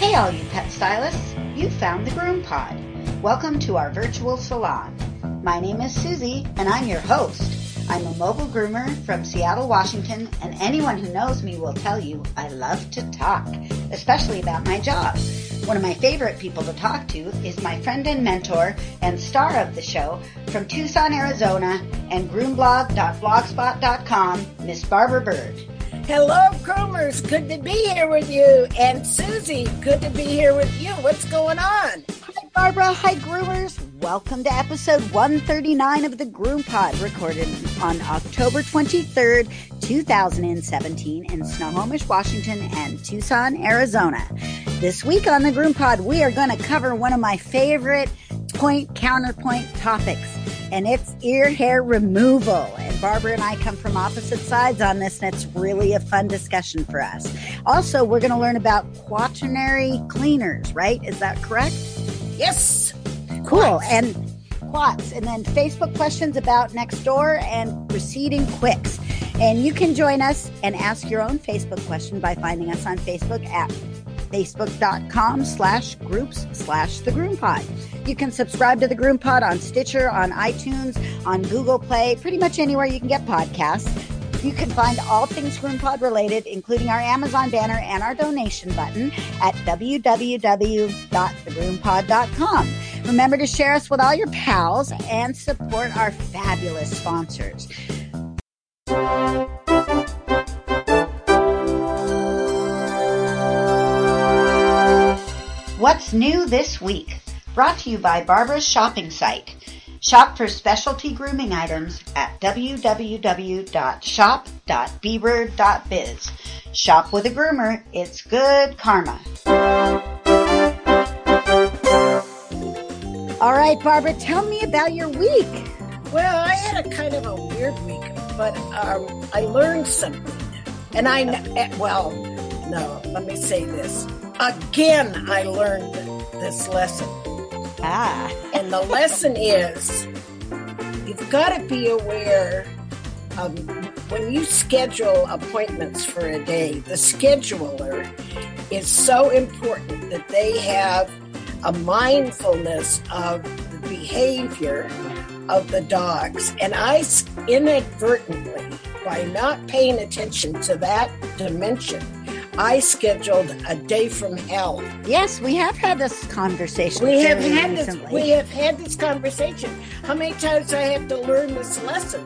Hey all you pet stylists, you found the Groom Pod. Welcome to our virtual salon. My name is Susie and I'm your host. I'm a mobile groomer from Seattle, Washington, and anyone who knows me will tell you I love to talk, especially about my job. One of my favorite people to talk to is my friend and mentor and star of the show from Tucson, Arizona and groomblog.blogspot.com, Miss Barbara Bird. Hello, groomers. Good to be here with you. And Susie, good to be here with you. What's going on? Hi, Barbara. Hi, groomers. Welcome to episode 139 of the Groom Pod, recorded on October 23rd, 2017 in Snohomish, Washington and Tucson, Arizona. This week on the Groom Pod, we are going to cover one of my favorite point-counterpoint topics, and it's ear hair removal. And Barbara and I come from opposite sides on this, and it's really a fun discussion for us. Also, we're going to learn about quaternary cleaners, right? Is that correct? Yes. Cool. And quats. And then Facebook questions about Nextdoor and preceding quicks. And you can join us and ask your own Facebook question by finding us on Facebook at facebook.com/groups/The Groom Pod. You can subscribe to The Groom Pod on Stitcher, on iTunes, on Google Play, pretty much anywhere you can get podcasts. You can find all things Groom Pod related, including our Amazon banner and our donation button at www.thegroompod.com. Remember to share us with all your pals and support our fabulous sponsors. What's new this week? Brought to you by Barbara's shopping site. Shop for specialty grooming items at www.shop.bbird.biz. Shop with a groomer. It's good karma. All right, Barbara, tell me about your week. Well, I had a kind of a weird week, but I learned something. And let me say this. Again, I learned this lesson. And the lesson is, you've got to be aware of when you schedule appointments for a day, the scheduler is so important that they have a mindfulness of the behavior of the dogs. And I inadvertently, by not paying attention to that dimension, I scheduled a day from hell. Yes, we have had this conversation. We have had this conversation. How many times do I have to learn this lesson?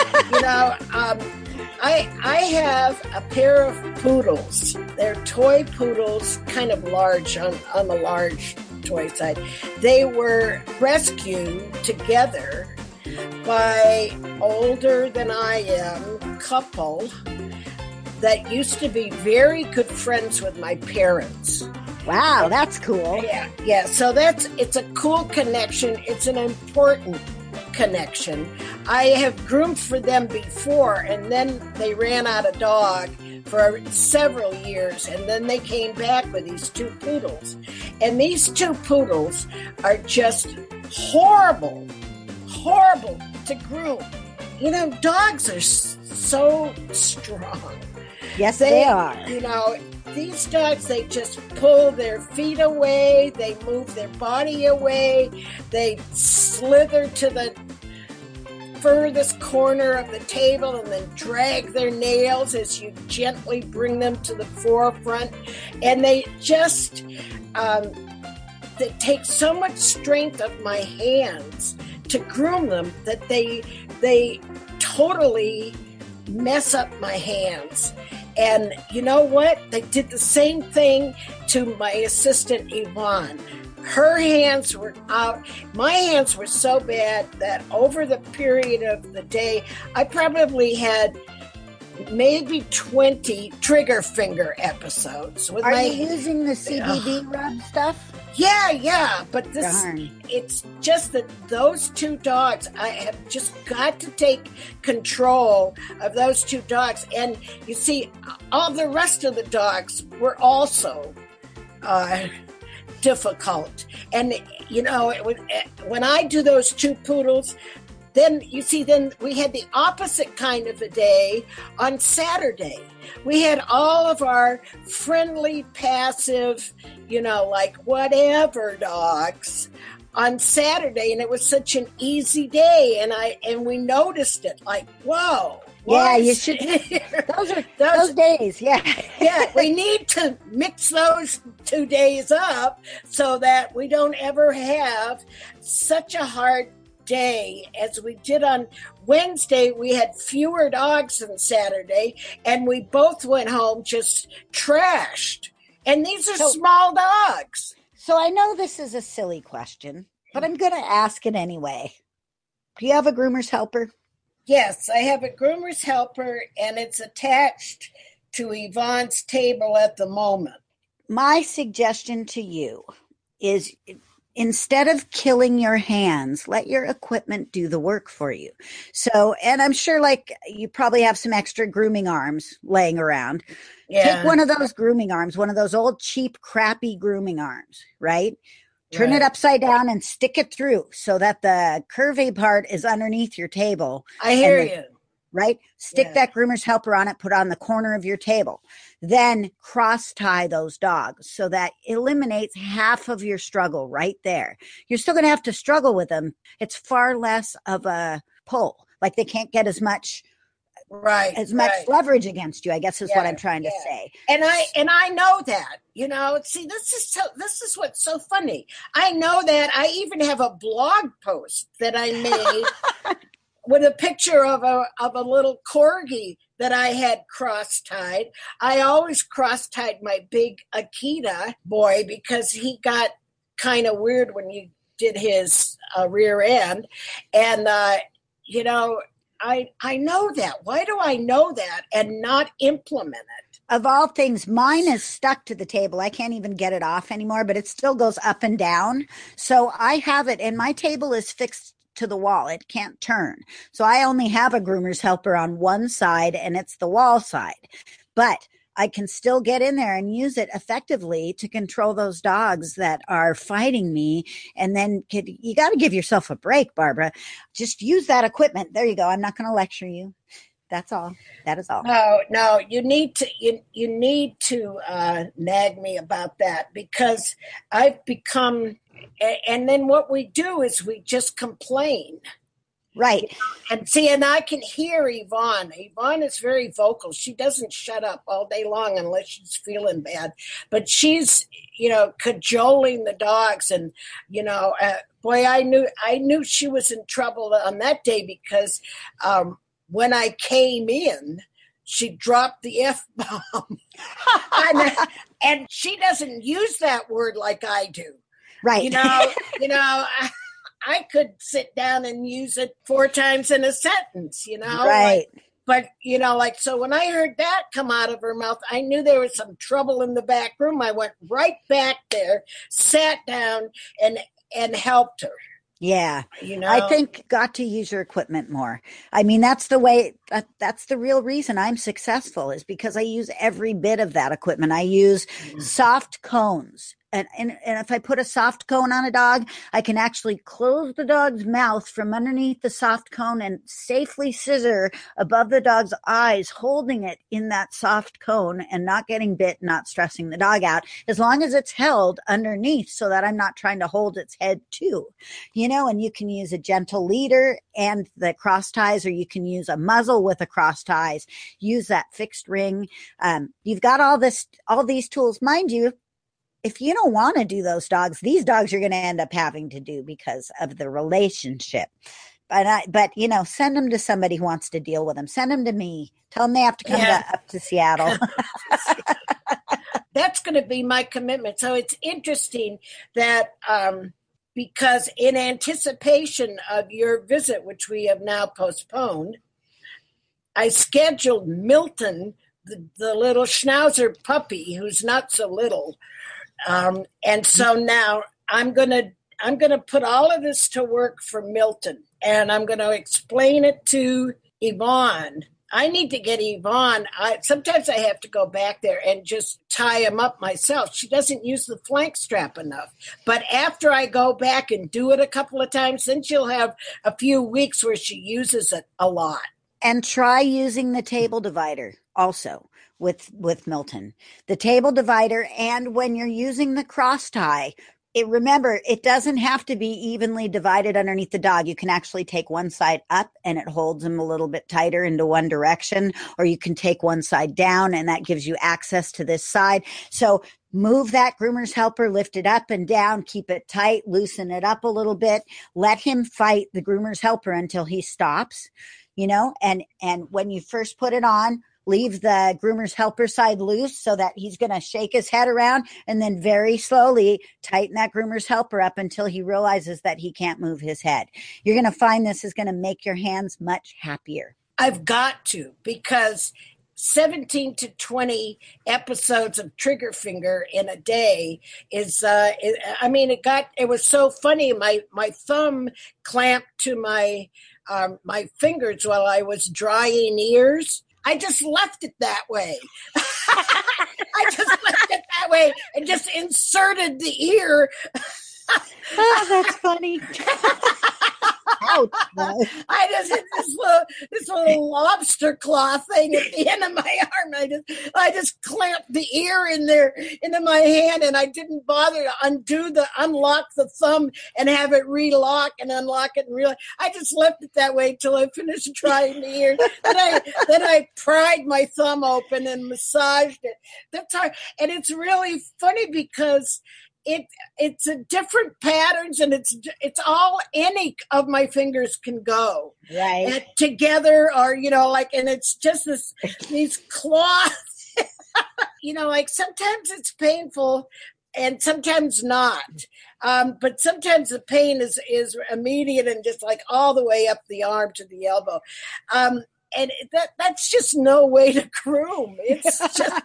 I have a pair of poodles. They're toy poodles, kind of large on the large toy side. They were rescued together by older than I am couple that used to be very good friends with my parents. Wow, that's cool. Yeah. So it's a cool connection. It's an important connection. I have groomed for them before, and then they ran out of dog for several years, and then they came back with these two poodles. And these two poodles are just horrible to groom. You know, dogs are so strong. Yes, they are. You know, these dogs, they just pull their feet away. They move their body away. They slither to the furthest corner of the table and then drag their nails as you gently bring them to the forefront. And they just, they take so much strength of my hands to groom them that they totally mess up my hands. And you know what? They did the same thing to my assistant, Yvonne. Her hands were out. My hands were so bad that over the period of the day, I probably had maybe 20 trigger finger episodes. Are you using the CBD rub stuff? Yeah. But it's just that those two dogs, I have just got to take control of those two dogs. And you see, all the rest of the dogs were also difficult. And, you know, when I do those two poodles, then you see, then we had the opposite kind of a day on Saturday. We had all of our friendly, passive, like whatever dogs on Saturday, and it was such an easy day, and we noticed it, like, whoa. Yeah, you should. Those days, yeah. Yeah, we need to mix those 2 days up so that we don't ever have such a hard day as we did on Wednesday. We had fewer dogs than Saturday, and we both went home just trashed. And these are small dogs. So I know this is a silly question, but I'm going to ask it anyway. Do you have a groomer's helper? Yes, I have a groomer's helper, and it's attached to Yvonne's table at the moment. My suggestion to you is, instead of killing your hands, let your equipment do the work for you. So, and I'm sure like you probably have some extra grooming arms laying around. Yeah. Take one of those grooming arms, one of those old cheap, crappy grooming arms, right? Turn it upside down and stick it through so that the curvy part is underneath your table. I hear you. Right? Stick that groomer's helper on it, put it on the corner of your table. Then cross tie those dogs so that eliminates half of your struggle right there. You're still going to have to struggle with them. It's far less of a pull. Like they can't get as much leverage against you, I guess is what I'm trying to say. And I know that, see, this is what's so funny. I know that. I even have a blog post that I made with a picture of a little corgi that I had cross-tied. I always cross-tied my big Akita boy because he got kind of weird when you did his rear end. And, I know that. Why do I know that and not implement it? Of all things, mine is stuck to the table. I can't even get it off anymore, but it still goes up and down. So I have it, and my table is fixed to the wall. It can't turn. So I only have a groomer's helper on one side, and it's the wall side. But I can still get in there and use it effectively to control those dogs that are fighting me. And then you got to give yourself a break, Barbara. Just use that equipment. There you go. I'm not going to lecture you. That's all. That is all. No, you need to nag me about that because I've become, and then what we do is we just complain. Right. And see, and I can hear Yvonne. Yvonne is very vocal. She doesn't shut up all day long unless she's feeling bad. But she's, cajoling the dogs. And, boy, I knew she was in trouble on that day because when I came in, she dropped the F-bomb. and she doesn't use that word like I do. Right. I could sit down and use it 4 times in a sentence, Right. So when I heard that come out of her mouth, I knew there was some trouble in the back room. I went right back there, sat down, and helped her. Yeah. I think got to use your equipment more. I mean, that's the way, that's the real reason I'm successful is because I use every bit of that equipment. I use soft cones. And if I put a soft cone on a dog, I can actually close the dog's mouth from underneath the soft cone and safely scissor above the dog's eyes, holding it in that soft cone and not getting bit, not stressing the dog out, as long as it's held underneath so that I'm not trying to hold its head too. And you can use a gentle leader and the cross ties, or you can use a muzzle with a cross ties, use that fixed ring. You've got all these tools, mind you. If you don't want to do those dogs, these dogs you're going to end up having to do because of the relationship. But send them to somebody who wants to deal with them. Send them to me. Tell them they have to come up to Seattle. That's going to be my commitment. So it's interesting that because in anticipation of your visit, which we have now postponed, I scheduled Milton, the little Schnauzer puppy, who's not so little. And so now I'm going to put all of this to work for Milton, and I'm going to explain it to Yvonne I need to get Yvonne. Sometimes I have to go back there and just tie him up myself. She doesn't use the flank strap enough. But after I go back and do it a couple of times, then she'll have a few weeks where she uses it a lot. And try using the table divider also with Milton. The table divider, and when you're using the cross tie, remember, it doesn't have to be evenly divided underneath the dog. You can actually take one side up and it holds him a little bit tighter into one direction, or you can take one side down and that gives you access to this side. So move that groomer's helper, lift it up and down, keep it tight, loosen it up a little bit, let him fight the groomer's helper until he stops, and when you first put it on, leave the groomer's helper side loose so that he's going to shake his head around, and then very slowly tighten that groomer's helper up until he realizes that he can't move his head. You're going to find this is going to make your hands much happier. I've got to, because 17 to 20 episodes of Trigger Finger in a day is, it was so funny. My thumb clamped to my fingers while I was drying ears. I just left it that way. I just left it that way and just inserted the ear. Oh, that's funny. Ouch. I just hit this little lobster claw thing at the end of my arm. I just clamped the ear in there into my hand, and I didn't bother to unlock the thumb and have it relock and unlock it and relock. I just left it that way till I finished drying the ear. Then I pried my thumb open and massaged it. That's hard, and it's really funny because it's a different patterns, and it's all any of my fingers can go right together, or and it's just these claws. Sometimes it's painful and sometimes not, but sometimes the pain is immediate and just like all the way up the arm to the elbow, and that's just no way to groom. It's just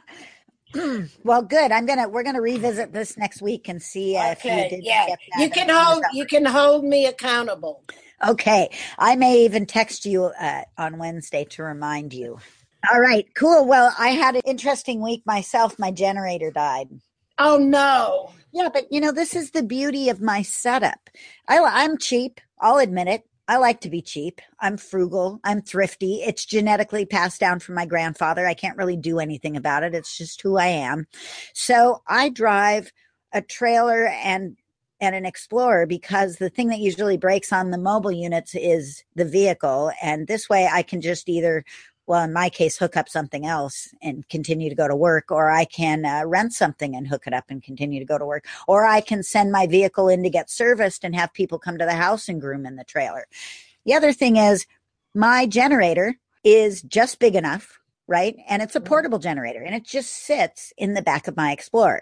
well, good. We're gonna revisit this next week and see if you did. Yeah, you can hold me accountable. Okay, I may even text you on Wednesday to remind you. All right, cool. Well, I had an interesting week myself. My generator died. Oh no! Yeah, but this is the beauty of my setup. I'm cheap. I'll admit it. I like to be cheap. I'm frugal. I'm thrifty. It's genetically passed down from my grandfather. I can't really do anything about it. It's just who I am. So I drive a trailer and an Explorer because the thing that usually breaks on the mobile units is the vehicle. And this way I can just either, well, in my case, hook up something else and continue to go to work, or I can rent something and hook it up and continue to go to work, or I can send my vehicle in to get serviced and have people come to the house and groom in the trailer. The other thing is my generator is just big enough, right? And it's a portable generator, and it just sits in the back of my Explorer.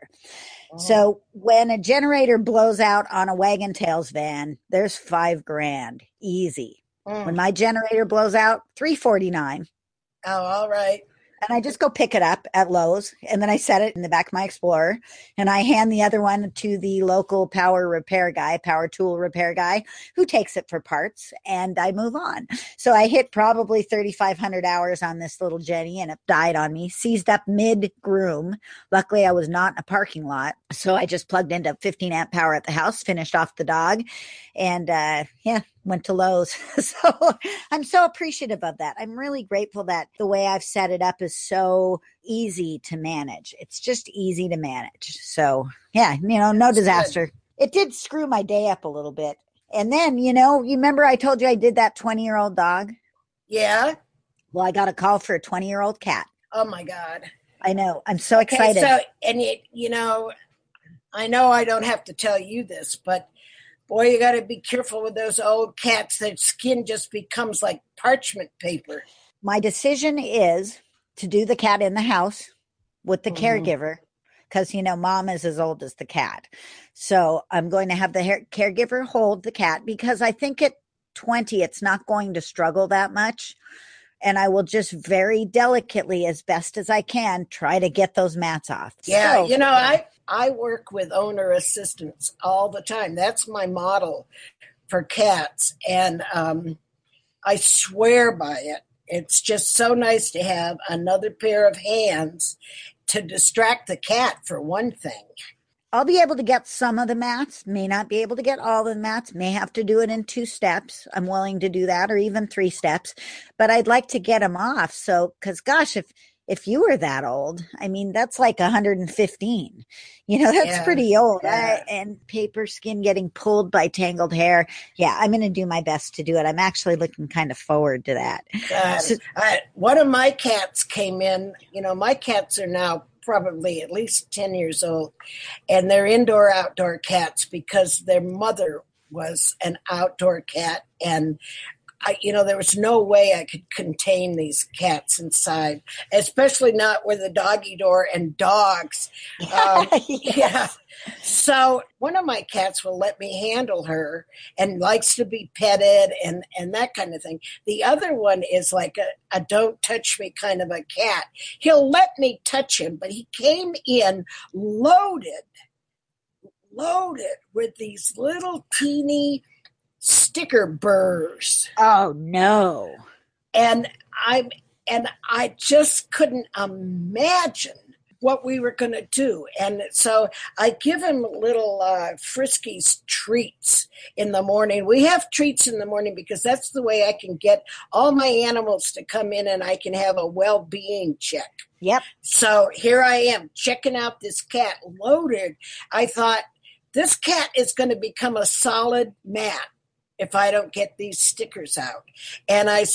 So when a generator blows out on a Wagon Tails van, there's $5,000 easy. When my generator blows out, $349. Oh, all right. And I just go pick it up at Lowe's, and then I set it in the back of my Explorer, and I hand the other one to the local power tool repair guy, who takes it for parts, and I move on. So I hit probably 3,500 hours on this little Jenny, and it died on me, seized up mid-groom. Luckily, I was not in a parking lot, so I just plugged into 15 amp power at the house, finished off the dog, and went to Lowe's. So I'm so appreciative of that. I'm really grateful that the way I've set it up is so easy to manage. It's just easy to manage. So yeah, no disaster. It did screw my day up a little bit. And then, you remember I told you I did that 20-year-old dog? Yeah. Well, I got a call for a 20-year-old cat. Oh my God. I know. I'm so excited. So, and I know I don't have to tell you this, but boy, you got to be careful with those old cats. Their skin just becomes like parchment paper. My decision is to do the cat in the house with the caregiver, because, mom is as old as the cat. So I'm going to have the caregiver hold the cat, because I think at 20, it's not going to struggle that much. And I will just very delicately, as best as I can, try to get those mats off. Yeah, I work with owner assistants all the time. That's my model for cats. And I swear by it. It's just so nice to have another pair of hands to distract the cat, for one thing. I'll be able to get some of the mats, may not be able to get all of the mats, may have to do it in 2 steps. I'm willing to do that, or even 3 steps, but I'd like to get them off. So, because gosh, if you were that old, I mean, that's like 115. That's pretty old. Yeah. And paper skin getting pulled by tangled hair. Yeah, I'm going to do my best to do it. I'm actually looking kind of forward to that. One of my cats came in. My cats are now probably at least 10 years old, and they're indoor-outdoor cats because their mother was an outdoor cat, and there was no way I could contain these cats inside, especially not with a doggy door and dogs. Yes. Yeah. So one of my cats will let me handle her and likes to be petted and that kind of thing. The other one is like a don't touch me kind of a cat. He'll let me touch him, but he came in loaded with these little teeny sticker burrs. Oh no. And I just couldn't imagine what we were going to do. And so I give him little Friskies treats in the morning. We have treats in the morning because that's the way I can get all my animals to come in and I can have a well-being check. Yep. So here I am checking out this cat loaded. I thought, this cat is going to become a solid mat if I don't get these stickers out. And I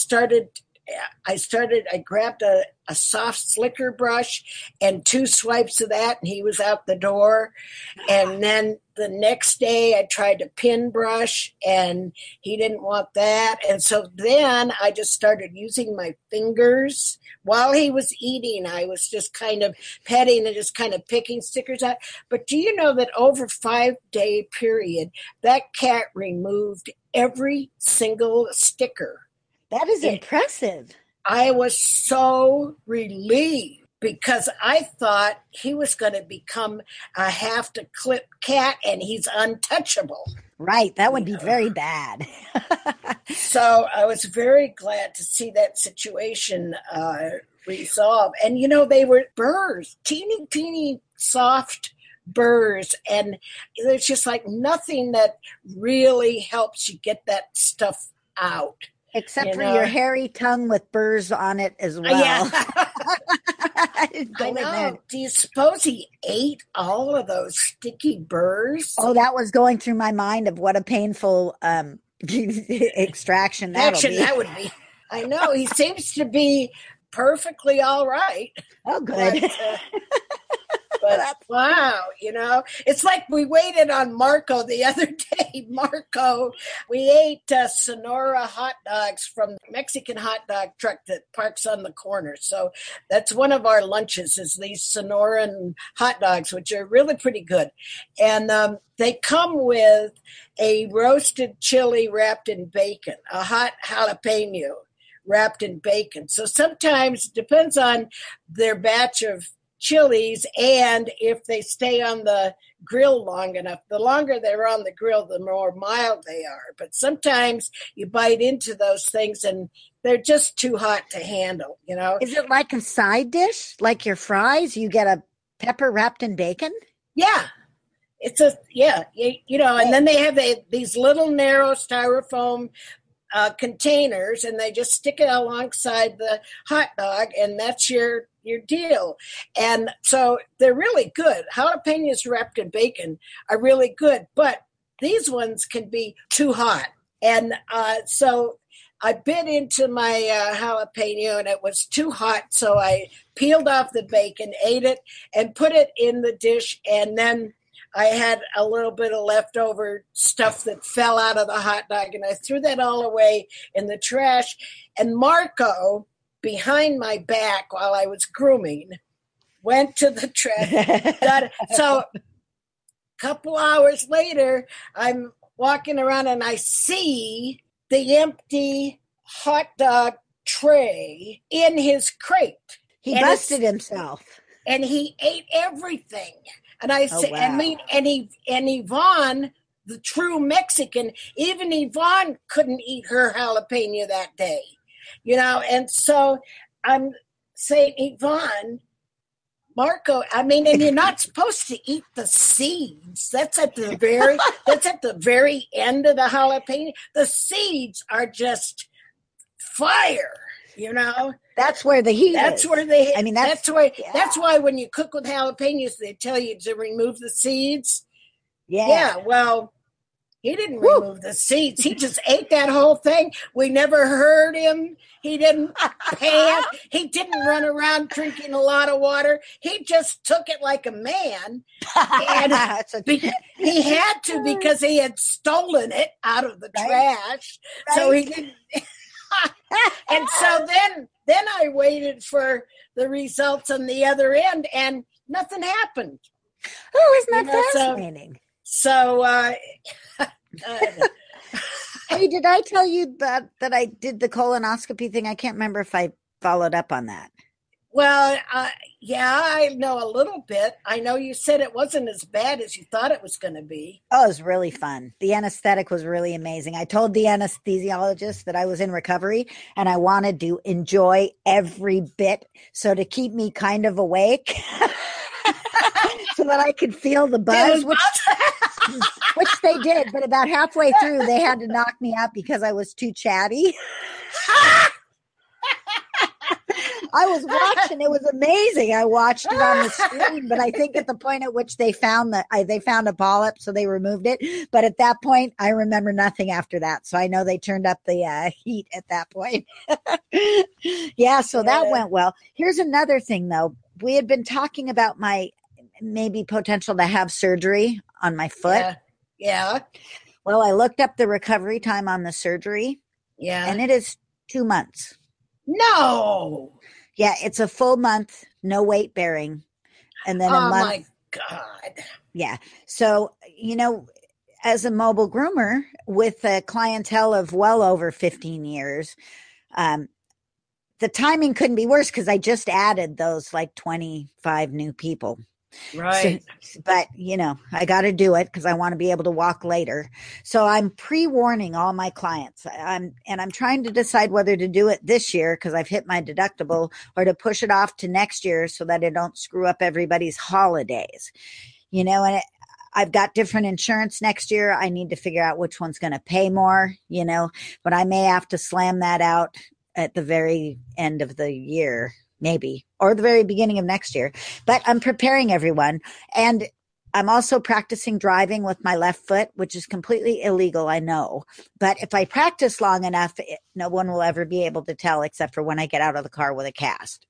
grabbed a soft slicker brush and 2 swipes of that, and he was out the door. And then the next day I tried to pin brush, and he didn't want that. And so then I just started using my fingers. While he was eating, I was just kind of petting and just kind of picking stickers out. But do you know that over a 5-day period, that cat removed every single sticker? That is impressive. I was so relieved because I thought he was going to become a have to clip cat and he's untouchable. Right. That would be very bad. So I was very glad to see that situation resolve. And, they were burrs, teeny, soft burrs. And there's just like nothing that really helps you get that stuff out. Except for your hairy tongue with burrs on it as well. Yeah. I know. Do you suppose he ate all of those sticky burrs? Oh, that was going through my mind of what a painful extraction that would be. I know. He seems to be perfectly all right. Oh, good. But wow, it's like we waited on Marco the other day. Marco, we ate Sonora hot dogs from the Mexican hot dog truck that parks on the corner. So that's one of our lunches is these Sonoran hot dogs, which are really pretty good. And they come with a roasted chili wrapped in bacon, a hot jalapeno wrapped in bacon. So sometimes it depends on their batch of chilies and if they stay on the grill long enough. The longer they're on the grill, the more mild they are. But sometimes you bite into those things and they're just too hot to handle, Is it like a side dish? Like your fries? You get a pepper wrapped in bacon? Yeah. And then they have these little narrow styrofoam containers, and they just stick it alongside the hot dog, and that's your deal. And so they're really good. Jalapenos wrapped in bacon are really good, but these ones can be too hot. And so I bit into my jalapeno, and it was too hot, so I peeled off the bacon, ate it, and put it in the dish, and then I had a little bit of leftover stuff that fell out of the hot dog, and I threw that all away in the trash. And Marco, behind my back while I was grooming, went to the trash. Got it. So a couple hours later, I'm walking around and I see the empty hot dog tray in his crate. He busted himself. And he ate everything. And I said, wow. and Yvonne, the true Mexican, even Yvonne couldn't eat her jalapeno that day. And so I'm saying, Yvonne, Marco, and you're not supposed to eat the seeds. That's at the very end of the jalapeno. The seeds are just fire, That's where the heat That's is. where they. That's why when you cook with jalapenos, they tell you to remove the seeds. Yeah. Well, he didn't remove the seeds. He just ate that whole thing. We never heard him. He didn't pant. He didn't run around drinking a lot of water. He just took it like a man. And he had to, because he had stolen it out of the trash. Right. So he didn't. And so then I waited for the results on the other end, and nothing happened. Oh, isn't that fascinating? Hey, did I tell you that I did the colonoscopy thing? I can't remember if I followed up on that. Well, yeah, I know a little bit. I know you said it wasn't as bad as you thought it was going to be. Oh, it was really fun. The anesthetic was really amazing. I told the anesthesiologist that I was in recovery and I wanted to enjoy every bit. So to keep me kind of awake so that I could feel the buzz, which they did. But about halfway through, they had to knock me out because I was too chatty. I was watching. It was amazing. I watched it on the screen, but I think at the point at which they found a polyp, so they removed it. But at that point, I remember nothing after that. So I know they turned up the heat at that point. Yeah, so that went well. Here's another thing, though. We had been talking about my maybe potential to have surgery on my foot. Yeah. Well, I looked up the recovery time on the surgery. Yeah. And it is 2 months. No. Yeah, it's a full month, no weight bearing. And then a month. Oh my God. Yeah. So, as a mobile groomer with a clientele of well over 15 years, the timing couldn't be worse because I just added those like 25 new people. Right. So, but, I got to do it because I want to be able to walk later. So I'm pre-warning all my clients. I'm trying to decide whether to do it this year because I've hit my deductible, or to push it off to next year so that I don't screw up everybody's holidays. And I've got different insurance next year. I need to figure out which one's going to pay more, but I may have to slam that out at the very end of the year. Maybe, or the very beginning of next year, but I'm preparing everyone. And I'm also practicing driving with my left foot, which is completely illegal. I know, but if I practice long enough, no one will ever be able to tell except for when I get out of the car with a cast.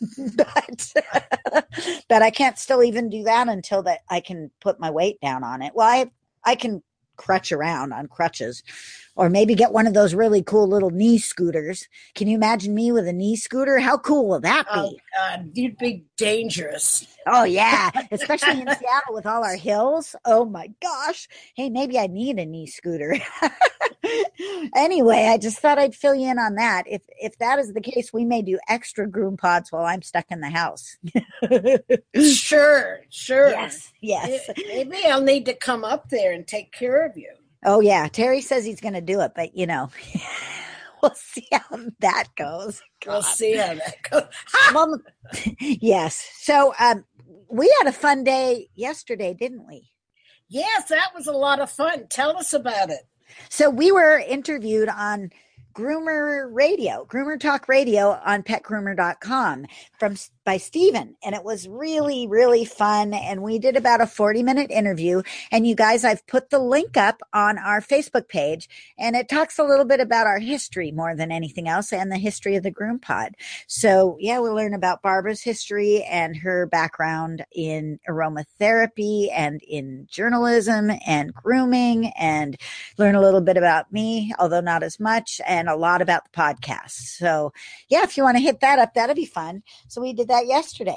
but I can't still even do that until that I can put my weight down on it. Well, I can crutch around on crutches, or maybe get one of those really cool little knee scooters. Can you imagine me with a knee scooter? How cool will that be? Oh, God, you'd be dangerous. Oh, yeah. Especially in Seattle with all our hills. Oh, my gosh. Hey, maybe I need a knee scooter. Anyway, I just thought I'd fill you in on that. If that is the case, we may do extra groom pods while I'm stuck in the house. Sure. Yes. Maybe I'll need to come up there and take care of you. Oh, yeah. Terry says he's going to do it, but, we'll see how that goes. God. We'll see how that goes. Well, yes. So we had a fun day yesterday, didn't we? Yes, that was a lot of fun. Tell us about it. So we were interviewed on Groomer Talk Radio on petgroomer.com by Stephen. And it was really, really fun. And we did about a 40-minute interview. And you guys, I've put the link up on our Facebook page, and it talks a little bit about our history more than anything else, and the history of the Groom Pod. So yeah, we'll learn about Barbara's history and her background in aromatherapy and in journalism and grooming, and learn a little bit about me, although not as much, and a lot about the podcast. So yeah, if you want to hit that up, that'd be fun. So we did that yesterday.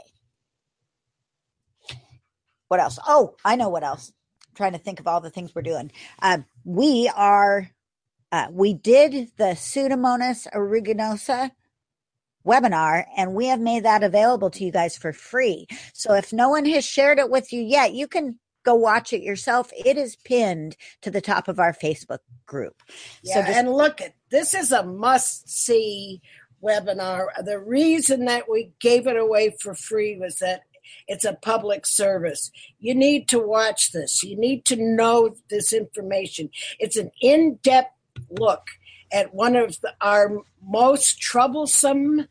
What else? Oh, I know what else. I'm trying to think of all the things we're doing. We did the Pseudomonas aeruginosa webinar, and we have made that available to you guys for free. So if no one has shared it with you yet, you can go watch it yourself, it is pinned to the top of our Facebook group. Yeah, so and look, this is a must-see webinar. The reason that we gave it away for free was that it's a public service. You need to watch this. You need to know this information. It's an in-depth look at one of our most troublesome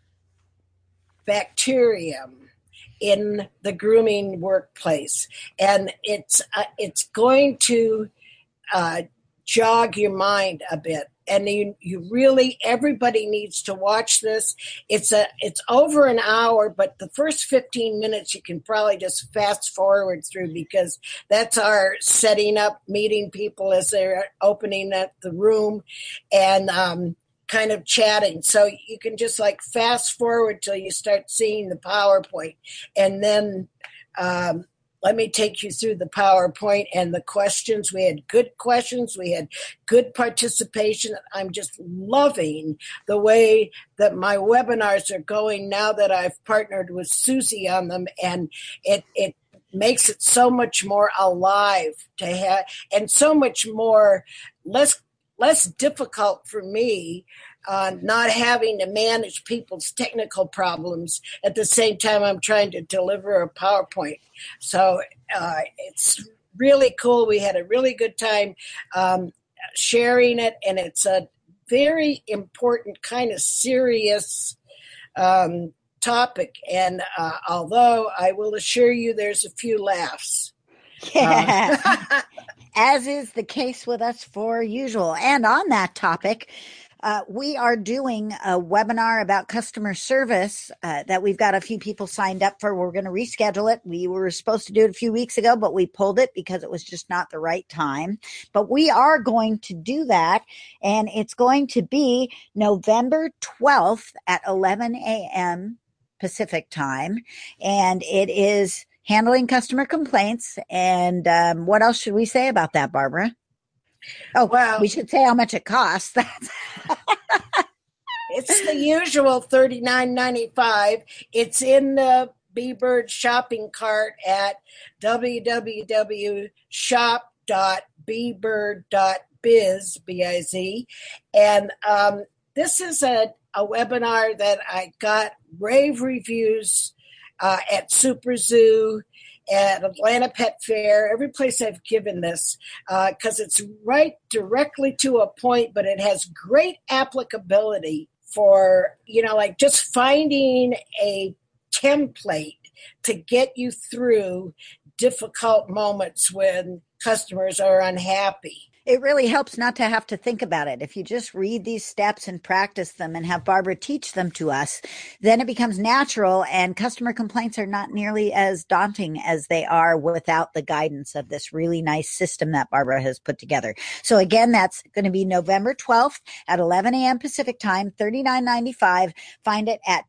bacterium in the grooming workplace. And it's going to jog your mind a bit. And you really, everybody needs to watch this. It's over an hour, but the first 15 minutes you can probably just fast forward through, because that's our setting up, meeting people as they're opening up the room, and kind of chatting. So you can just like fast forward till you start seeing the PowerPoint, and then let me take you through the PowerPoint and the questions. We had good questions. We had good participation. I'm just loving the way that my webinars are going now that I've partnered with Susie on them, and it makes it so much more alive to have, and so much more less difficult for me, not having to manage people's technical problems at the same time I'm trying to deliver a PowerPoint. So it's really cool. We had a really good time sharing it, and it's a very important, kind of serious topic. And although I will assure you there's a few laughs. Yeah. As is the case with us for usual. And on that topic, we are doing a webinar about customer service that we've got a few people signed up for. We're going to reschedule it. We were supposed to do it a few weeks ago, but we pulled it because it was just not the right time. But we are going to do that, and it's going to be November 12th at 11 a.m. Pacific time, and it is handling customer complaints. And what else should we say about that, Barbara? Oh, well, we should say how much it costs. It's the usual $39.95. It's in the B-Bird shopping cart at www.shop.bbird.biz, B-I-Z. And this is a webinar that I got rave reviews at Super Zoo, at Atlanta Pet Fair, every place I've given this, because it's right directly to a point, but it has great applicability for, like just finding a template to get you through difficult moments when customers are unhappy. It really helps not to have to think about it. If you just read these steps and practice them and have Barbara teach them to us, then it becomes natural, and customer complaints are not nearly as daunting as they are without the guidance of this really nice system that Barbara has put together. So again, that's going to be November 12th at 11 a.m. Pacific time, $39.95. Find it at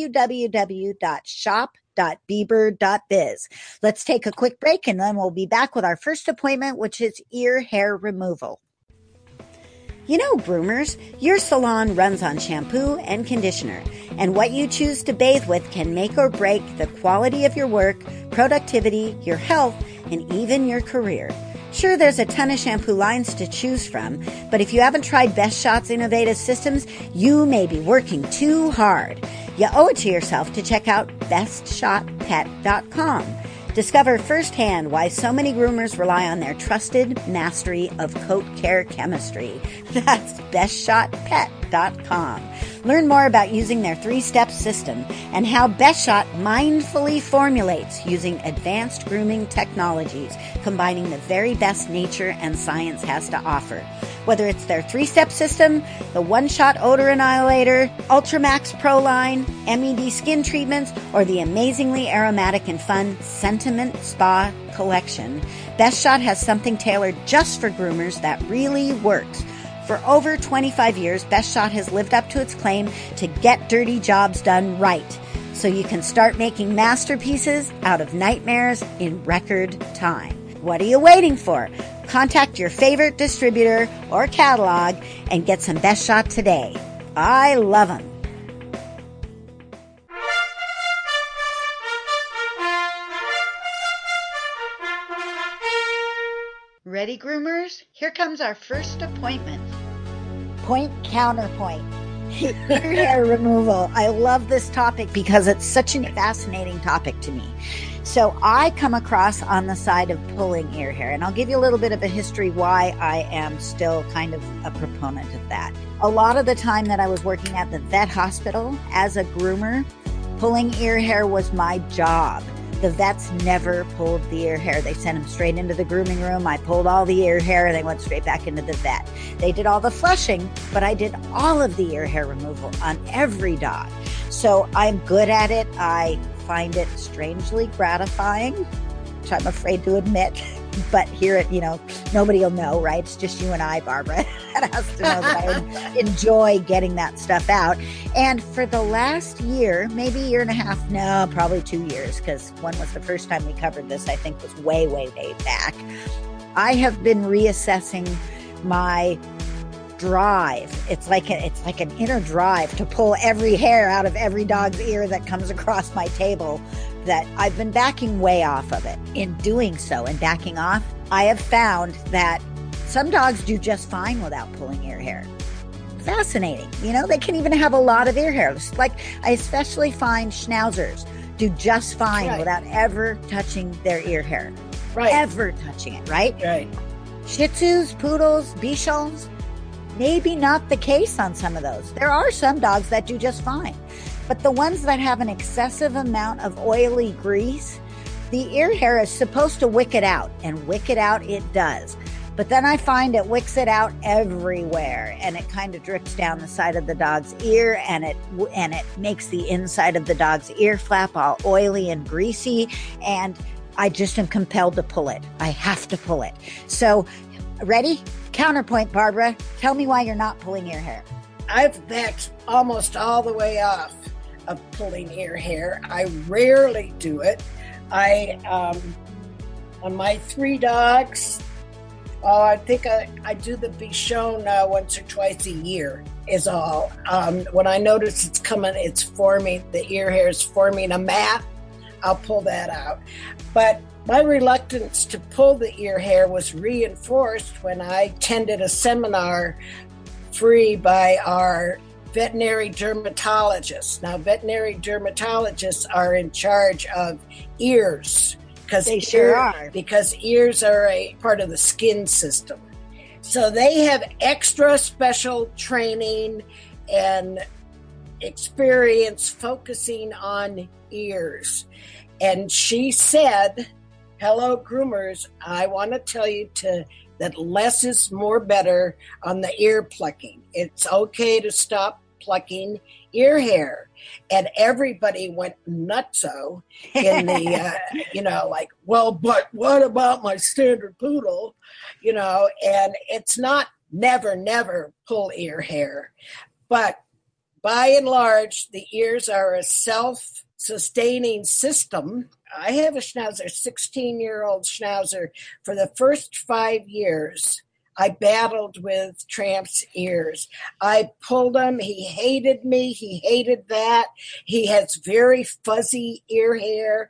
www.shop.bbird.biz. Let's take a quick break, and then we'll be back with our first appointment, which is ear hair removal. You know, groomers, your salon runs on shampoo and conditioner, and what you choose to bathe with can make or break the quality of your work, productivity, your health, and even your career. Sure, there's a ton of shampoo lines to choose from, but if you haven't tried Best Shot's innovative systems, you may be working too hard. You owe it to yourself to check out bestshotpet.com. Discover firsthand why so many groomers rely on their trusted mastery of coat care chemistry. That's bestshotpet.com. Learn more about using their 3-step system and how Best Shot mindfully formulates using advanced grooming technologies, combining the very best nature and science has to offer. Whether it's their 3-step system, the One-Shot Odor Annihilator, Ultramax Pro line, MED skin treatments, or the amazingly aromatic and fun Sentiment Spa collection, Best Shot has something tailored just for groomers that really works. For over 25 years, Best Shot has lived up to its claim to get dirty jobs done right, so you can start making masterpieces out of nightmares in record time. What are you waiting for? Contact your favorite distributor or catalog and get some Best Shot today. I love them. Ready, groomers? Here comes our first appointment. Point, counterpoint. Ear hair removal. I love this topic because it's such a fascinating topic to me. So I come across on the side of pulling ear hair, and I'll give you a little bit of a history why I am still kind of a proponent of that. A lot of the time that I was working at the vet hospital as a groomer, pulling ear hair was my job. The vets never pulled the ear hair. They sent them straight into the grooming room. I pulled all the ear hair and they went straight back into the vet. They did all the flushing, but I did all of the ear hair removal on every dog. So I'm good at it. I find it strangely gratifying, which I'm afraid to admit. But here, nobody will know, right? It's just you and I, Barbara, that has to know that I enjoy getting that stuff out. And for the last year, maybe a year and a half, no, probably 2 years, because when was the first time we covered this, I think was way, way, way back. I have been reassessing my drive. It's like an inner drive to pull every hair out of every dog's ear that comes across my table, that I've been backing way off of it. In doing so and backing off, I have found that some dogs do just fine without pulling ear hair. Fascinating. They can even have a lot of ear hair. Like, I especially find schnauzers do just fine without ever touching their ear hair. Right. Ever touching it, right? Right. Shih Tzus, poodles, bichons, maybe not the case on some of those. There are some dogs that do just fine. But the ones that have an excessive amount of oily grease, the ear hair is supposed to wick it out, and wick it out it does. But then I find it wicks it out everywhere, and it kind of drips down the side of the dog's ear, and it makes the inside of the dog's ear flap all oily and greasy, and I just am compelled to pull it. I have to pull it. So, ready? Counterpoint, Barbara. Tell me why you're not pulling ear hair. I've backed almost all the way off of pulling ear hair. I rarely do it. On my 3 dogs, I think I do the Bichon once or twice a year is all. When I notice it's forming, the ear hair is forming a mat, I'll pull that out. But my reluctance to pull the ear hair was reinforced when I attended a seminar free by our veterinary dermatologists. Now, veterinary dermatologists are in charge of ears. They sure are. Because ears are a part of the skin system. So they have extra special training and experience focusing on ears. And she said, hello, groomers, I want to tell you that less is more better on the ear plucking. It's okay to stop plucking ear hair. And everybody went nutso in the, well, but what about my standard poodle? And it's not never pull ear hair. But by and large, the ears are a self-sustaining system. I have a schnauzer, 16-year-old schnauzer. For the first 5 years, I battled with Tramp's ears. I pulled him. He hated me. He hated that. He has very fuzzy ear hair.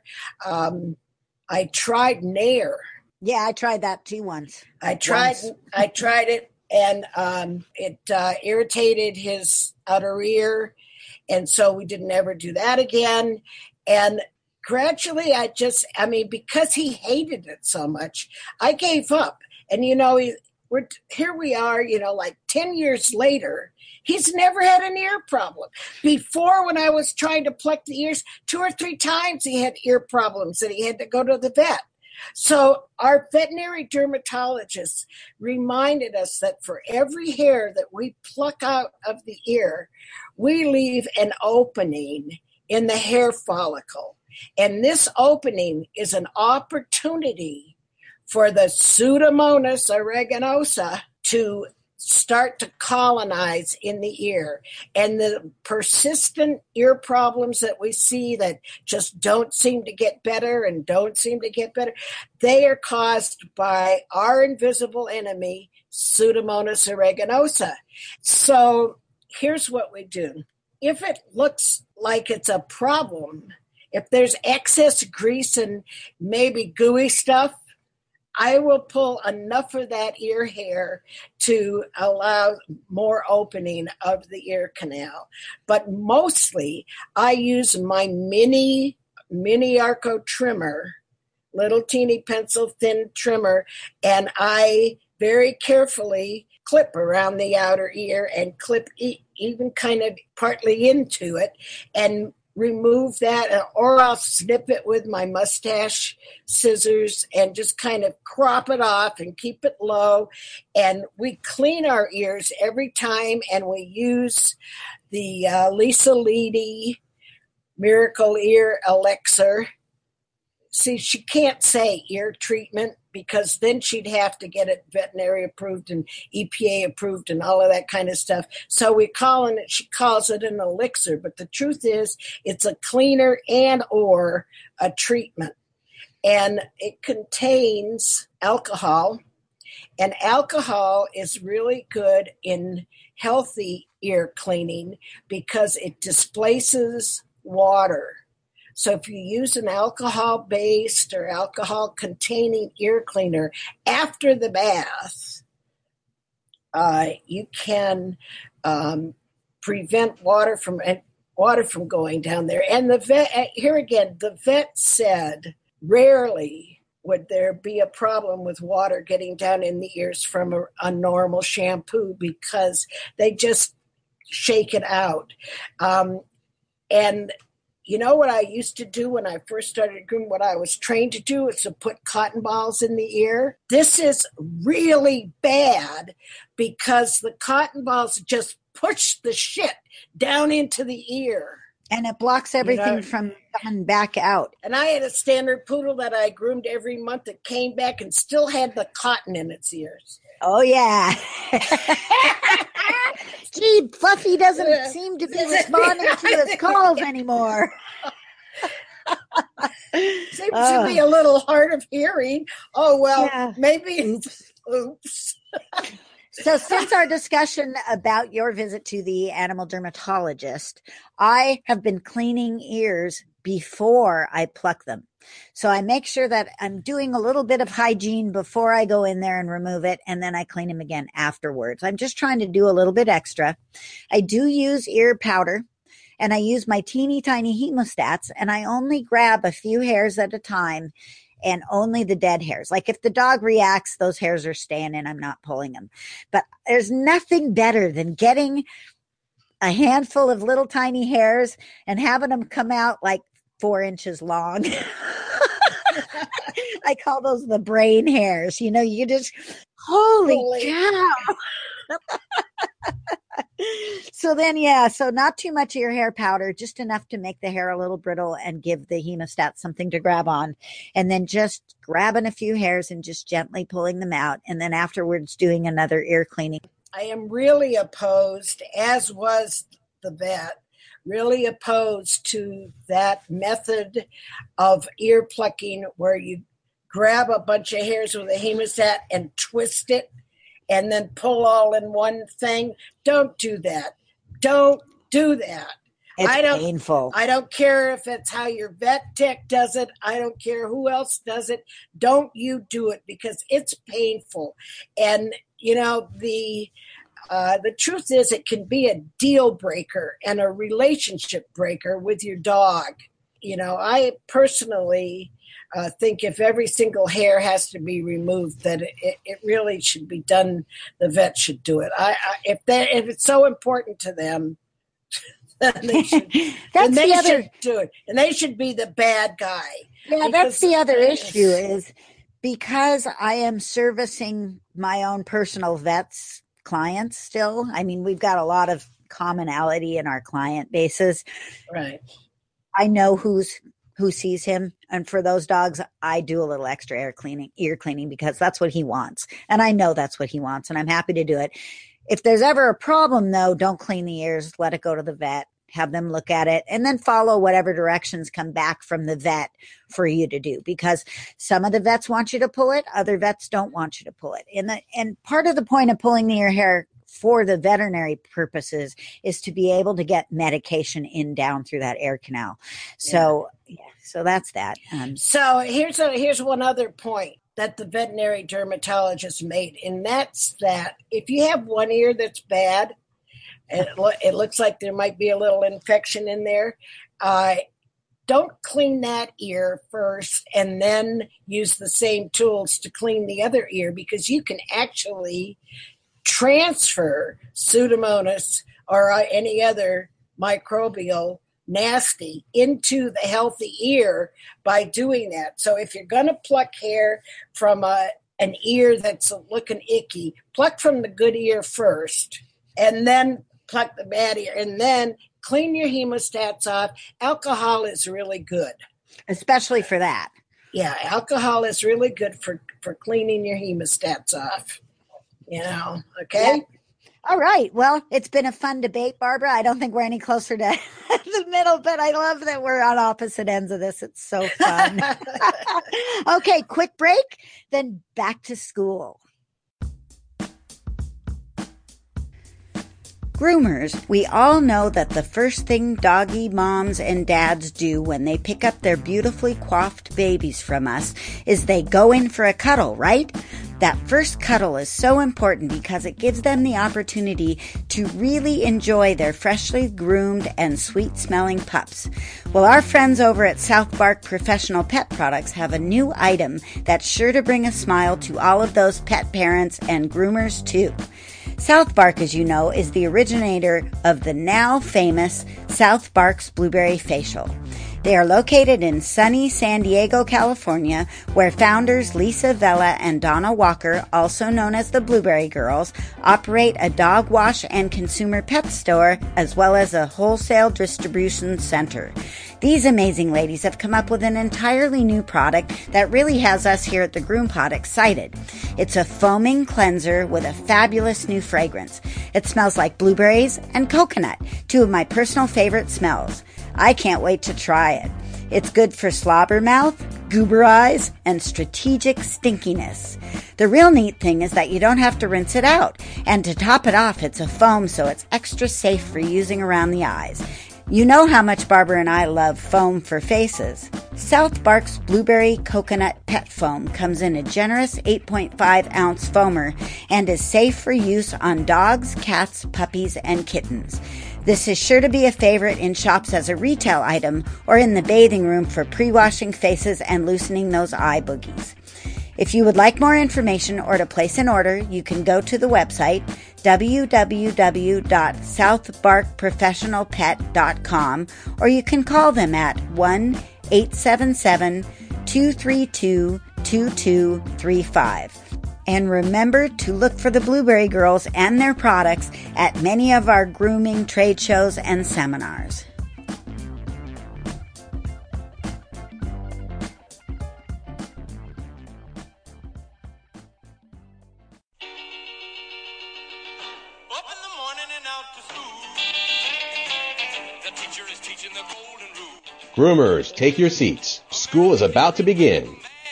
I tried Nair. Yeah, I tried that too once. I tried it, and it irritated his outer ear, and so we didn't ever do that again. And gradually, because he hated it so much, I gave up. And here we are, 10 years later, he's never had an ear problem. Before, when I was trying to pluck the ears, 2 or 3 times he had ear problems and he had to go to the vet. So our veterinary dermatologists reminded us that for every hair that we pluck out of the ear, we leave an opening in the hair follicle. And this opening is an opportunity for the Pseudomonas aeruginosa to start to colonize in the ear. And the persistent ear problems that we see that just don't seem to get better, they are caused by our invisible enemy, Pseudomonas aeruginosa. So here's what we do. If it looks like it's a problem, if there's excess grease and maybe gooey stuff, I will pull enough of that ear hair to allow more opening of the ear canal. But mostly I use my mini Arco trimmer, little teeny pencil thin trimmer, and I very carefully clip around the outer ear and clip even kind of partly into it and remove that, or I'll snip it with my mustache scissors and just kind of crop it off and keep it low. And we clean our ears every time, and we use the Lisa Leedy Miracle Ear Elixir. See, she can't say ear treatment because then she'd have to get it veterinary approved and EPA approved and all of that kind of stuff. So she calls it an elixir. But the truth is it's a cleaner and or a treatment. And it contains alcohol. And alcohol is really good in healthy ear cleaning because it displaces water. So if you use an alcohol-based or alcohol-containing ear cleaner after the bath, you can prevent water from going down there. And the vet said rarely would there be a problem with water getting down in the ears from a normal shampoo because they just shake it out. And you know what I used to do when I first started grooming? What I was trained to do is to put cotton balls in the ear. This is really bad because the cotton balls just push the shit down into the ear. And it blocks everything from coming back out. And I had a standard poodle that I groomed every month that came back and still had the cotton in its ears. Oh, yeah. Gee, Fluffy doesn't seem to be responding to his calls anymore. Seems to be a little hard of hearing. Oh, well, maybe. Oops. So since our discussion about your visit to the animal dermatologist, I have been cleaning ears before I pluck them. So I make sure that I'm doing a little bit of hygiene before I go in there and remove it, and then I clean them again afterwards. I'm just trying to do a little bit extra. I do use ear powder, and I use my teeny tiny hemostats, and I only grab a few hairs at a time and only the dead hairs. Like if the dog reacts, those hairs are staying in. I'm not pulling them. But there's nothing better than getting a handful of little tiny hairs and having them come out like 4 inches long. I call those the brain hairs. You know, you just, holy cow. So then, so not too much ear hair powder, just enough to make the hair a little brittle and give the hemostat something to grab on. And then just grabbing a few hairs and just gently pulling them out. And then afterwards doing another ear cleaning. I am really opposed, as was the vet, really opposed to that method of ear plucking where you grab a bunch of hairs with a hemostat and twist it and then pull all in one thing. Don't do that. Don't do that. It's painful. I don't care if it's how your vet tech does it. I don't care who else does it. Don't you do it because it's painful. And, you know, the truth is it can be a deal breaker and a relationship breaker with your dog. You know, I personally think if every single hair has to be removed, that it really should be done. The vet should do it. If it's so important to them, then they should, should do it. And they should be the bad guy. Yeah, that's the other issue is because I am servicing my own personal vets clients still. I mean, we've got a lot of commonality in our client bases. Right. I know who sees him. And for those dogs, I do a little extra ear cleaning because that's what he wants. And I know that's what he wants. And I'm happy to do it. If there's ever a problem, though, don't clean the ears. Let it go to the vet. Have them look at it and then follow whatever directions come back from the vet for you to do, because some of the vets want you to pull it. Other vets don't want you to pull it. And part of the point of pulling the ear hair for the veterinary purposes is to be able to get medication in down through that ear canal. So, so that's that. So here's one other point. that the veterinary dermatologist made, and that's that if you have one ear that's bad, and it looks like there might be a little infection in there, don't clean that ear first and then use the same tools to clean the other ear, because you can actually transfer Pseudomonas or any other microbial nasty into the healthy ear by doing that. So if you're going to pluck hair from an ear that's looking icky, pluck from the good ear first and then pluck the bad ear, and then clean your hemostats off. Alcohol is really good. Especially for that. Yeah, alcohol is really good for cleaning your hemostats off. Okay? Yeah. All right. Well, it's been a fun debate, Barbara. I don't think we're any closer to the middle, but I love that we're on opposite ends of this. It's so fun. Okay, quick break, then back to school. Groomers, we all know that the first thing doggy moms and dads do when they pick up their beautifully coiffed babies from us is they go in for a cuddle, right? That first cuddle is so important because it gives them the opportunity to really enjoy their freshly groomed and sweet-smelling pups. Well, our friends over at South Bark Professional Pet Products have a new item that's sure to bring a smile to all of those pet parents and groomers too. South Bark, as you know, is the originator of the now famous South Bark's Blueberry Facial. They are located in sunny San Diego, California, where founders Lisa Vela and Donna Walker, also known as the Blueberry Girls, operate a dog wash and consumer pet store, as well as a wholesale distribution center. These amazing ladies have come up with an entirely new product that really has us here at the Groom Pod excited. It's a foaming cleanser with a fabulous new fragrance. It smells like blueberries and coconut, two of my personal favorite smells. I can't wait to try it. It's good for slobber mouth, goober eyes, and strategic stinkiness. The real neat thing is that you don't have to rinse it out. And to top it off, it's a foam, so it's extra safe for using around the eyes. You know how much Barbara and I love foam for faces. South Bark's Blueberry Coconut Pet Foam comes in a generous 8.5-ounce foamer and is safe for use on dogs, cats, puppies, and kittens. This is sure to be a favorite in shops as a retail item or in the bathing room for pre-washing faces and loosening those eye boogies. If you would like more information or to place an order, you can go to the website www.southbarkprofessionalpet.com, or you can call them at 1-877-232-2235. And remember to look for the Blueberry Girls and their products at many of our grooming trade shows and seminars. Groomers, take your seats. School is about to begin.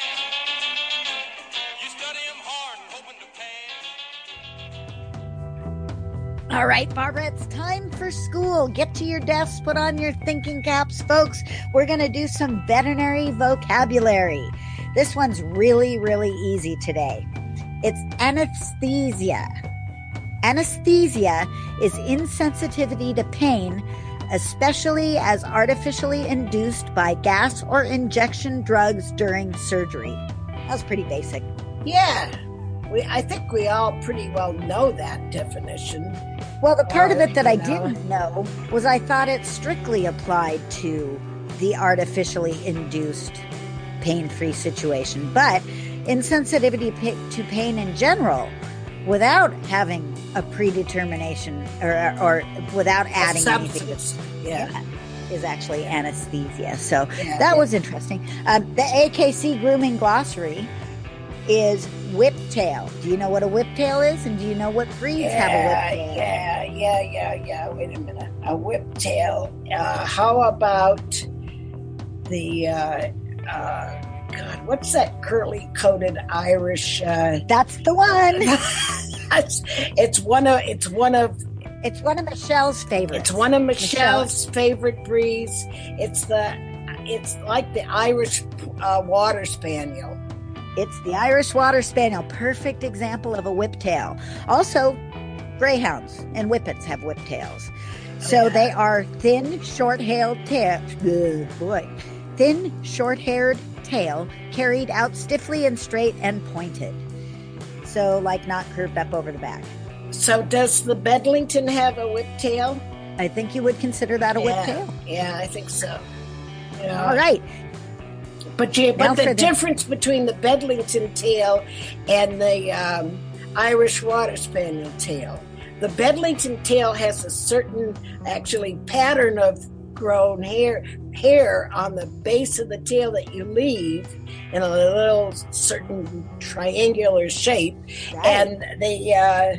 All right, Barbara, it's time for school. Get to your desks, put on your thinking caps, folks. We're going to do some veterinary vocabulary. This one's really, really easy today. It's anesthesia. Anesthesia is insensitivity to pain, especially as artificially induced by gas or injection drugs during surgery. That was pretty basic. Yeah, I think we all pretty well know that definition. Well, the part of it that I didn't know was I thought it strictly applied to the artificially induced pain-free situation. But insensitivity to pain in general, without having a predetermination or without adding anything, is actually anesthesia. So that was interesting. The AKC Grooming Glossary is whiptail. Do you know what a whiptail is? And do you know what breeds have a whiptail? Yeah. Wait a minute. A whiptail. How about the God, what's that curly-coated Irish? That's the one. It's one of Michelle's favorites. It's one of Michelle's favorite breeds. It's like the Irish water spaniel. It's the Irish Water Spaniel, perfect example of a whiptail. Also, greyhounds and whippets have whiptails. So they are thin, short-haired tail carried out stiffly and straight and pointed. So like not curved up over the back. So does the Bedlington have a whiptail? I think you would consider that a whiptail. Yeah, I think so. Yeah. All right. But the difference between the Bedlington tail and the Irish Water Spaniel tail, the Bedlington tail has a certain actually pattern of grown hair on the base of the tail that you leave in a little certain triangular shape, right. And the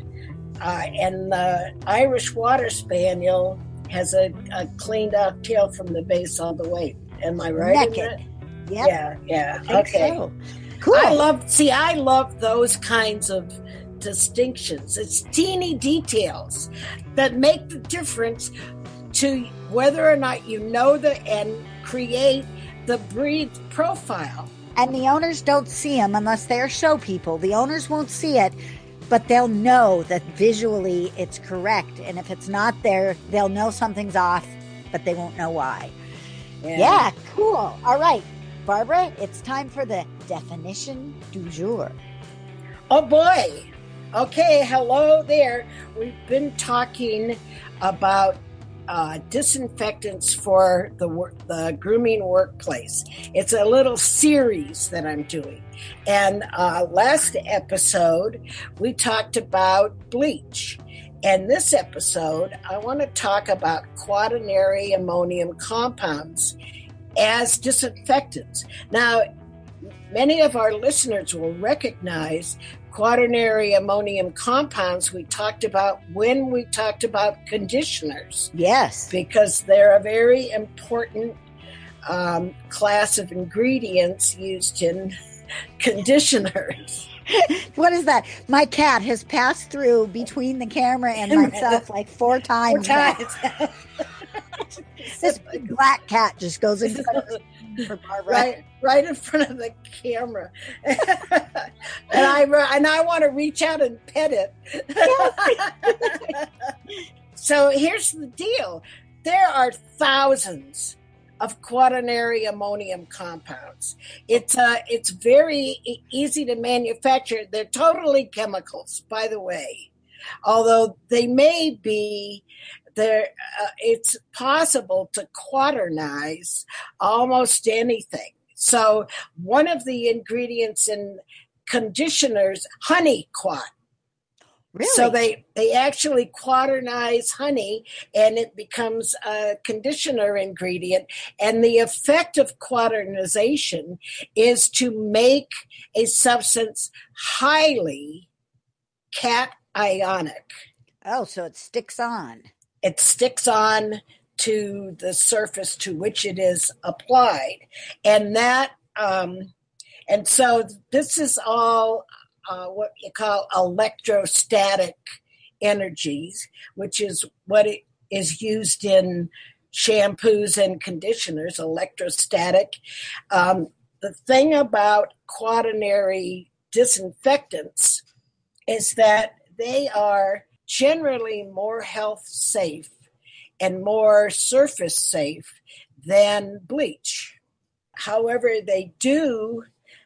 Irish Water Spaniel has a cleaned out tail from the base all the way. Am I right? Naked. Yep. Yeah. Okay. So. Cool. I love those kinds of distinctions. It's teeny details that make the difference to whether or not you know and create the breed profile. And the owners don't see them unless they're show people. The owners won't see it, but they'll know that visually it's correct. And if it's not there, they'll know something's off, but they won't know why. Yeah, cool. All right, Barbara, it's time for the definition du jour. Oh, boy. Okay, hello there. We've been talking about disinfectants for the grooming workplace. It's a little series that I'm doing. And last episode, we talked about bleach. And this episode, I want to talk about quaternary ammonium compounds as disinfectants. Now, many of our listeners will recognize quaternary ammonium compounds we talked about when we talked about conditioners. Yes. Because they're a very important class of ingredients used in conditioners. What is that? My cat has passed through between the camera and myself like 4 times. This big black cat just goes in front of for Barbara. Right in front of the camera. and I want to reach out and pet it. So here's the deal. There are thousands of quaternary ammonium compounds. It's very easy to manufacture. They're totally chemicals, by the way. Although they may be there, it's possible to quaternize almost anything. So one of the ingredients in conditioners, honey quat. Really? So they actually quaternize honey and it becomes a conditioner ingredient. And the effect of quaternization is to make a substance highly cationic. Oh, so it sticks on. It sticks on to the surface to which it is applied. And that, and so this is all what you call electrostatic energies, which is what it is used in shampoos and conditioners, electrostatic. The thing about quaternary disinfectants is that they are generally more health safe and more surface safe than bleach. However, they do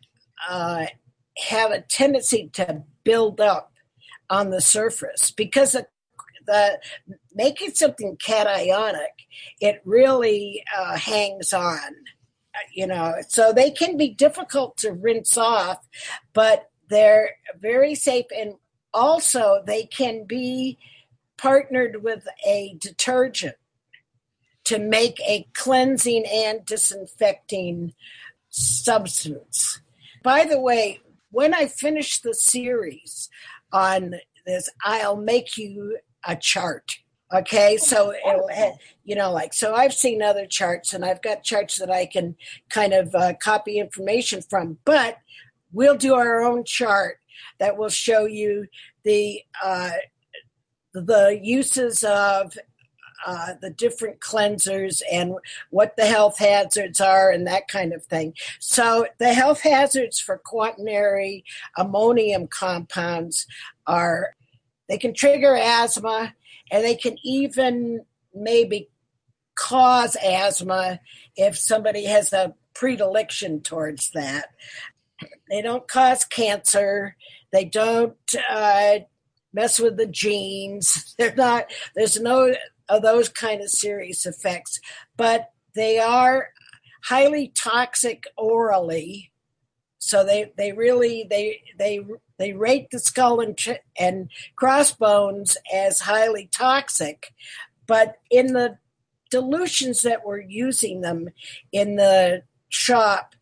have a tendency to build up on the surface because the making something cationic, it really hangs on, so they can be difficult to rinse off, but they're very safe. And also they can be partnered with a detergent to make a cleansing and disinfecting substance. By the way, when I finish the series on this, I'll make you a chart. Okay, so so I've seen other charts and I've got charts that I can kind of copy information from, but we'll do our own chart that will show you the uses of the different cleansers and what the health hazards are and that kind of thing. So the health hazards for quaternary ammonium compounds are they can trigger asthma, and they can even maybe cause asthma if somebody has a predilection towards that. They don't cause cancer. They don't mess with the genes. There's no of those kind of serious effects, but they are highly toxic orally. So they really rate the skull and crossbones as highly toxic, but in the dilutions that we're using them in the shop,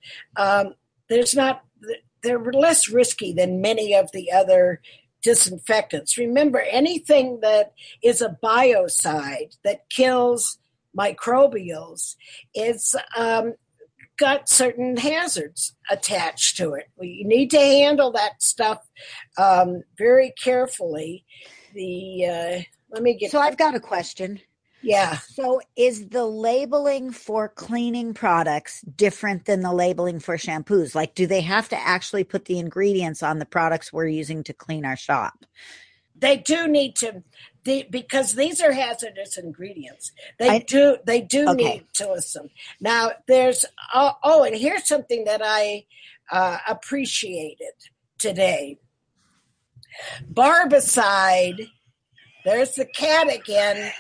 they're less risky than many of the other disinfectants. Remember, anything that is a biocide that kills microbials is got certain hazards attached to it. We need to handle that stuff very carefully. So I've got a question. Yeah. So is the labeling for cleaning products different than the labeling for shampoos? Like, do they have to actually put the ingredients on the products we're using to clean our shop? They do need to, because these are hazardous ingredients. They do need to listen. Now, there's, and here's something that I appreciated today. Barbicide. There's the cat again.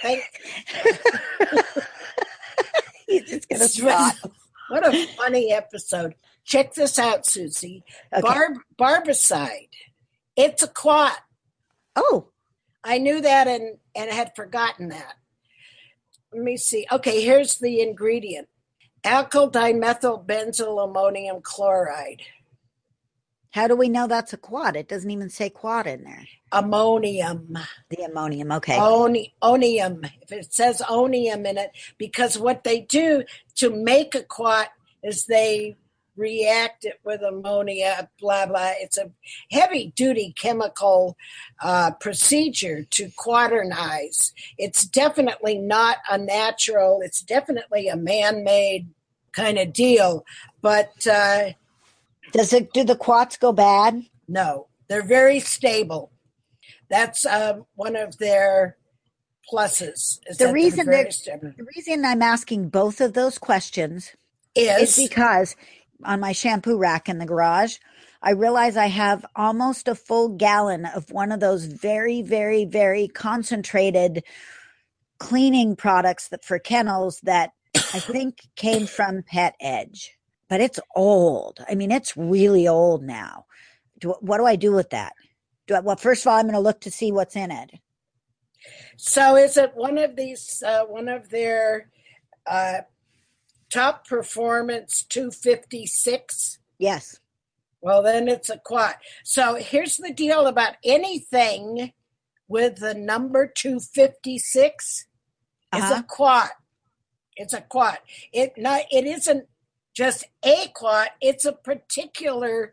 He's just going to stop. What a funny episode. Check this out, Susie. Okay. Barbicide. It's a quat. Oh. I knew that and had forgotten that. Let me see. Okay, here's the ingredient. Alkyl dimethyl benzyl ammonium chloride. How do we know that's a quat? It doesn't even say quat in there. Ammonium. The ammonium, okay. Onium. If it says onium in it, because what they do to make a quat is they react it with ammonia, blah, blah. It's a heavy-duty chemical procedure to quaternize. It's definitely not a natural. It's definitely a man-made kind of deal. But do the quats go bad? No, they're very stable. That's one of their pluses. The reason I'm asking both of those questions is because on my shampoo rack in the garage, I realize I have almost a full gallon of one of those very, very, very concentrated cleaning products for kennels that I think came from Pet Edge. But it's old. I mean, it's really old now. What do I do with that? First of all, I'm going to look to see what's in it. So is it one of these, one of their top performance 256? Yes. Well, then it's a quat. So here's the deal about anything with the number 256 is a quat. It's a quat. It isn't just a quat. It's a particular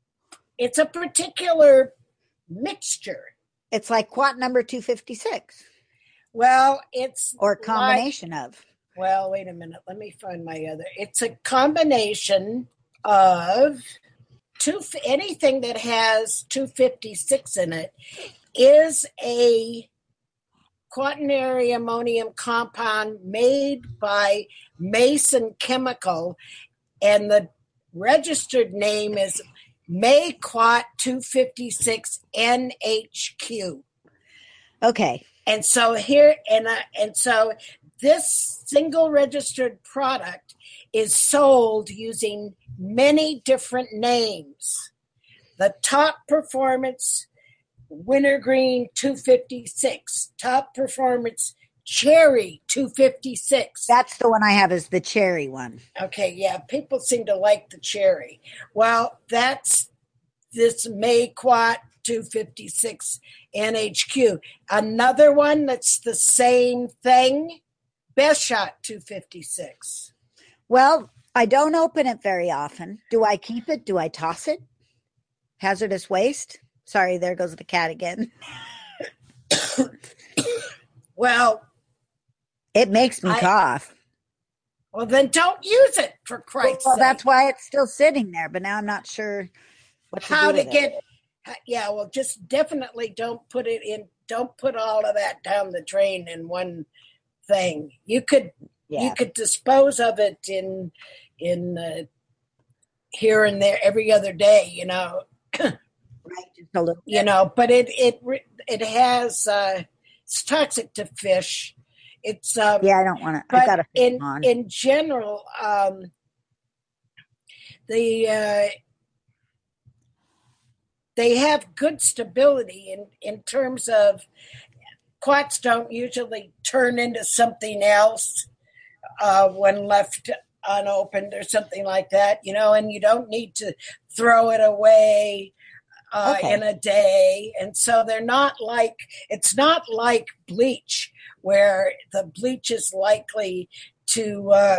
mixture. It's like quat number 256. Well, it's or a combination of. Well, wait a minute. Let me find my other. It's a combination of anything that has 256 in it is a quaternary ammonium compound made by Mason Chemical, and the registered name is Mayquat 256 NHQ. Okay. And so this single registered product is sold using many different names. The Top Performance Wintergreen 256, Top Performance Cherry 256. That's the one I have, is the cherry one. Okay, yeah, people seem to like the cherry. Well, that's this Mayquat 256 NHQ. Another one that's the same thing, Best Shot 256. Well, I don't open it very often. Do I keep it? Do I toss it? Hazardous waste? Sorry, there goes the cat again. Well, It makes me cough. Well, then don't use it, for Christ's sake. Well, that's why it's still sitting there, but now I'm not sure what to do with it. Yeah, well, just definitely don't put all of that down the drain in one thing. You could dispose of it in here and there every other day, Right, just a little bit. But it has it's toxic to fish. It's I don't want to. I got a fish on. In general, they have good stability in terms of quats don't usually turn into something else when left unopened or something like that, and you don't need to throw it away in a day. And so it's not like bleach, where the bleach is likely to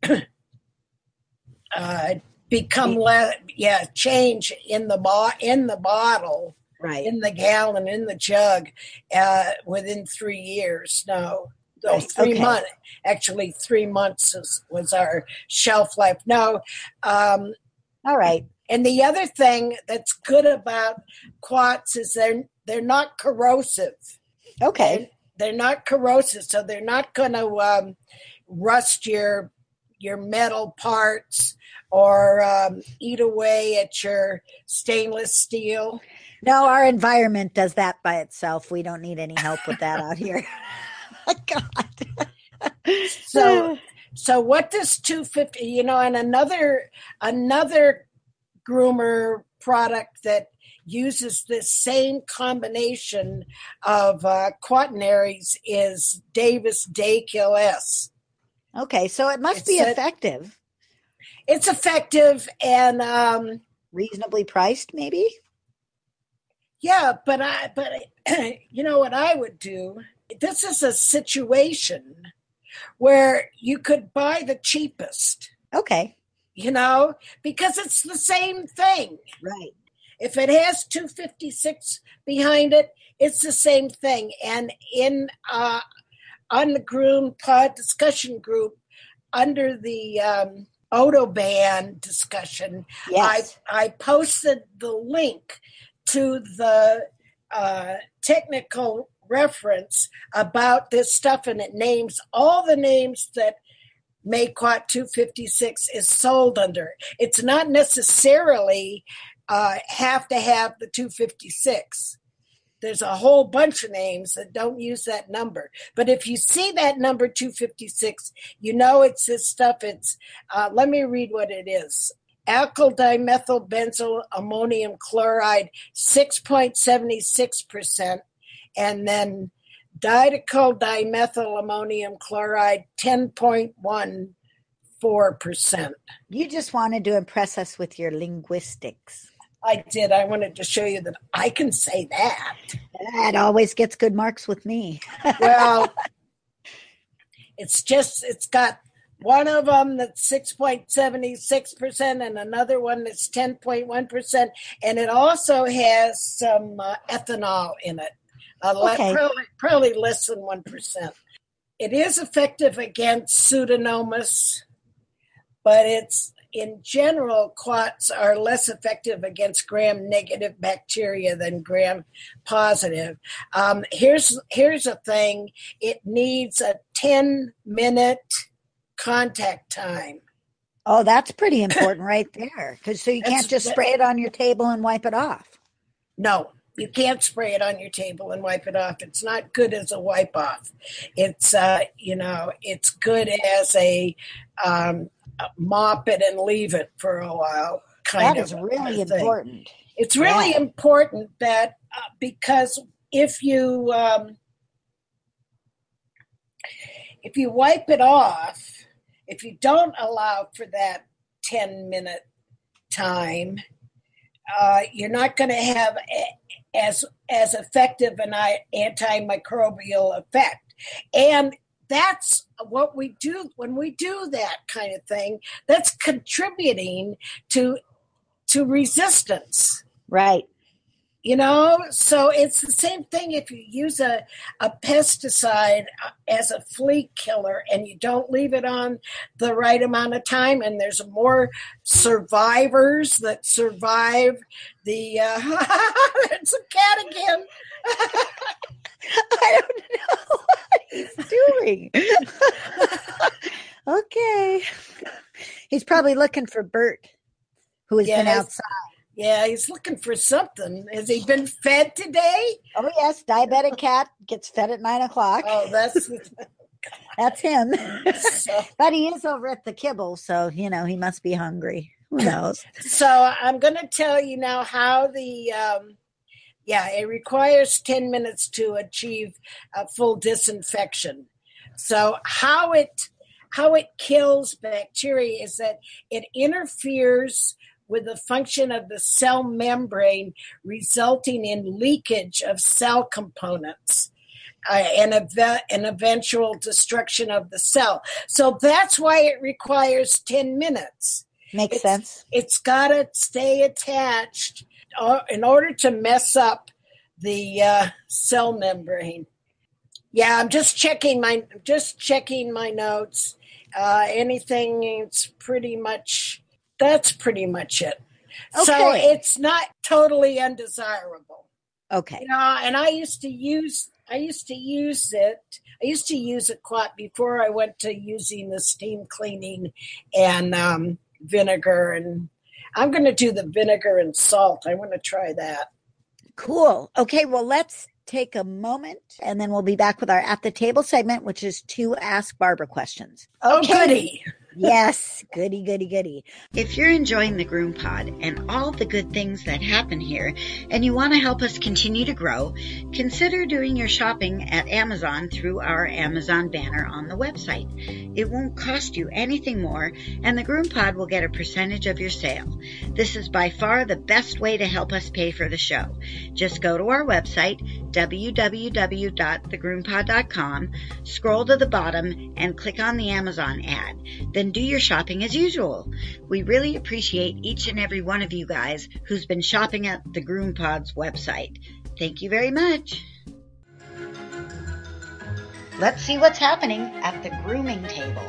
become change in the bottle, right, in the gallon, in the jug within 3 years. No. 3 months. Actually, 3 months was our shelf life. No. All right. And the other thing that's good about quats is they're not corrosive. Okay. They're not corrosive, so they're not going to rust your metal parts or eat away at your stainless steel. No, our environment does that by itself. We don't need any help with that out here. Oh, God. So what does 250? And another groomer product that uses this same combination of quaternaries is Davis Daykill S. Okay, so it must be effective. It's effective and reasonably priced, maybe. Yeah, but what I would do? This is a situation where you could buy the cheapest. Okay. Because it's the same thing. Right. If it has 256 behind it, it's the same thing. And on the Groom Pod discussion group, under the Autoban discussion, yes. I posted the link to the technical reference about this stuff, and it names all the names that Mayquat 256 is sold under. It's not necessarily have to have the 256. There's a whole bunch of names that don't use that number. But if you see that number 256, it's this stuff. It's let me read what it is. Alkyl dimethyl benzyl ammonium chloride, 6.76%. And then didecyl dimethyl ammonium chloride, 10.14%. You just wanted to impress us with your linguistics. I did. I wanted to show you that I can say that. That always gets good marks with me. Well, it's got one of them that's 6.76% and another one that's 10.1%. And it also has some ethanol in it. Probably less than 1%. It is effective against Pseudomonas, but in general, quats are less effective against gram-negative bacteria than gram-positive. Here's a thing. It needs a 10-minute contact time. Oh, that's pretty important right there. So you can't just spray it on your table and wipe it off. No. You can't spray it on your table and wipe it off. It's not good as a wipe off. It's it's good as a mop it and leave it for a while. That is really important. It's really important that because if you wipe it off, if you don't allow for that 10-minute time, you're not going to have as effective an antimicrobial effect. And that's what we do when we do that kind of thing. That's contributing to resistance. Right. So it's the same thing if you use a pesticide as a flea killer and you don't leave it on the right amount of time, and there's more survivors that survive the it's a cat again. I don't know what he's doing. Okay. He's probably looking for Bert, who has been outside. Yeah, he's looking for something. Has he been fed today? Oh, yes. Diabetic cat gets fed at 9:00. Oh, that's him. But he is over at the kibble, so, he must be hungry. Who knows? So I'm going to tell you now how it requires 10 minutes to achieve full disinfection. So how it kills bacteria is that it interferes with the function of the cell membrane, resulting in leakage of cell components and eventual destruction of the cell. So that's why it requires 10 minutes. Makes sense. It's got to stay attached in order to mess up the cell membrane. Yeah, I'm just checking my notes. That's pretty much it. Okay. So it's not totally undesirable. Okay. And I used to use it. I used to use it quite before I went to using the steam cleaning and vinegar. And I'm going to do the vinegar and salt. I want to try that. Cool. Okay. Well, let's take a moment and then we'll be back with our At the Table segment, which is 2 Ask Barbara questions. Okay. Oh, goody. Yes, goody. If you're enjoying the Groom Pod and all the good things that happen here, and you want to help us continue to grow, consider doing your shopping at Amazon through our Amazon banner on the website. It won't cost you anything more, and the Groom Pod will get a percentage of your sale. This is by far the best way to help us pay for the show. Just go to our website, www.thegroompod.com, scroll to the bottom, and click on the Amazon ad. Then do your shopping as usual. We really appreciate each and every one of you guys who's been shopping at the Groom Pod's website. Thank you very much. Let's see what's happening at the grooming table.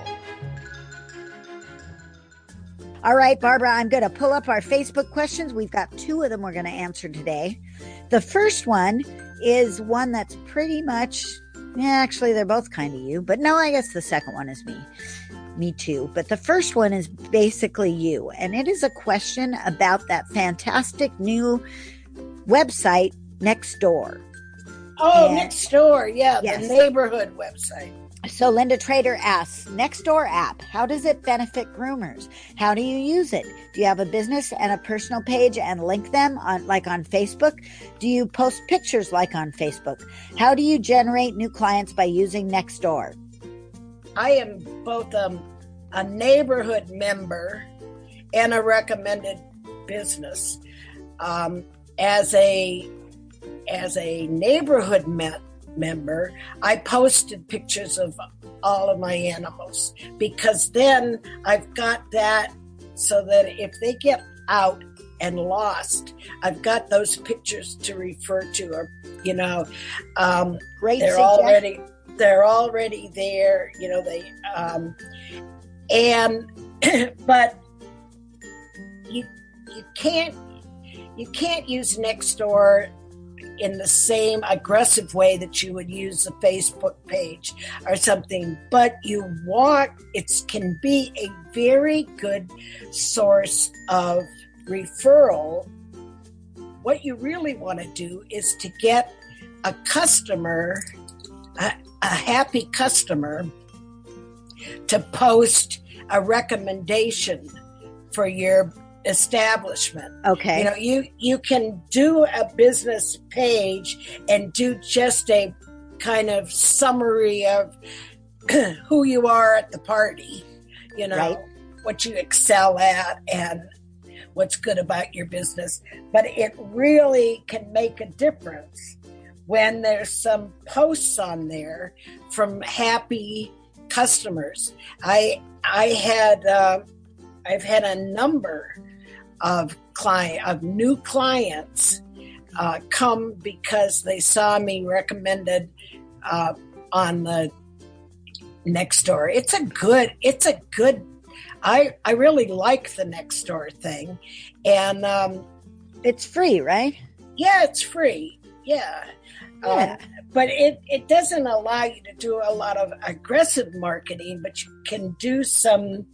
All right, Barbara, I'm going to pull up our Facebook questions. We've got 2 of them we're going to answer today. The first one is one that's pretty much, actually, they're both kind of you, but no, I guess the second one is me. Me too. But the first one is basically you. And it is a question about that fantastic new website, Nextdoor. Oh, Nextdoor. Yeah, yes. The neighborhood website. So Linda Trader asks, Nextdoor app, how does it benefit groomers? How do you use it? Do you have a business and a personal page and link them like on Facebook? Do you post pictures like on Facebook? How do you generate new clients by using Nextdoor? I am both a neighborhood member and a recommended business. As a neighborhood member, I posted pictures of all of my animals because then I've got that so that if they get out and lost, I've got those pictures to refer to, or great. They're already there, but you can't use Nextdoor in the same aggressive way that you would use a Facebook page or something, but it can be a very good source of referral. What you really want to do is to get a customer, a happy customer, to post a recommendation for your establishment. Okay. You can do a business page and do just a kind of summary of who you are at the party, right, what you excel at and what's good about your business. But it really can make a difference when there's some posts on there from happy customers. I've had a number of new clients come because they saw me recommended on the Nextdoor. It's a good. I really like the Nextdoor thing, and it's free, right? Yeah, it's free. Yeah. But it doesn't allow you to do a lot of aggressive marketing, but you can do some.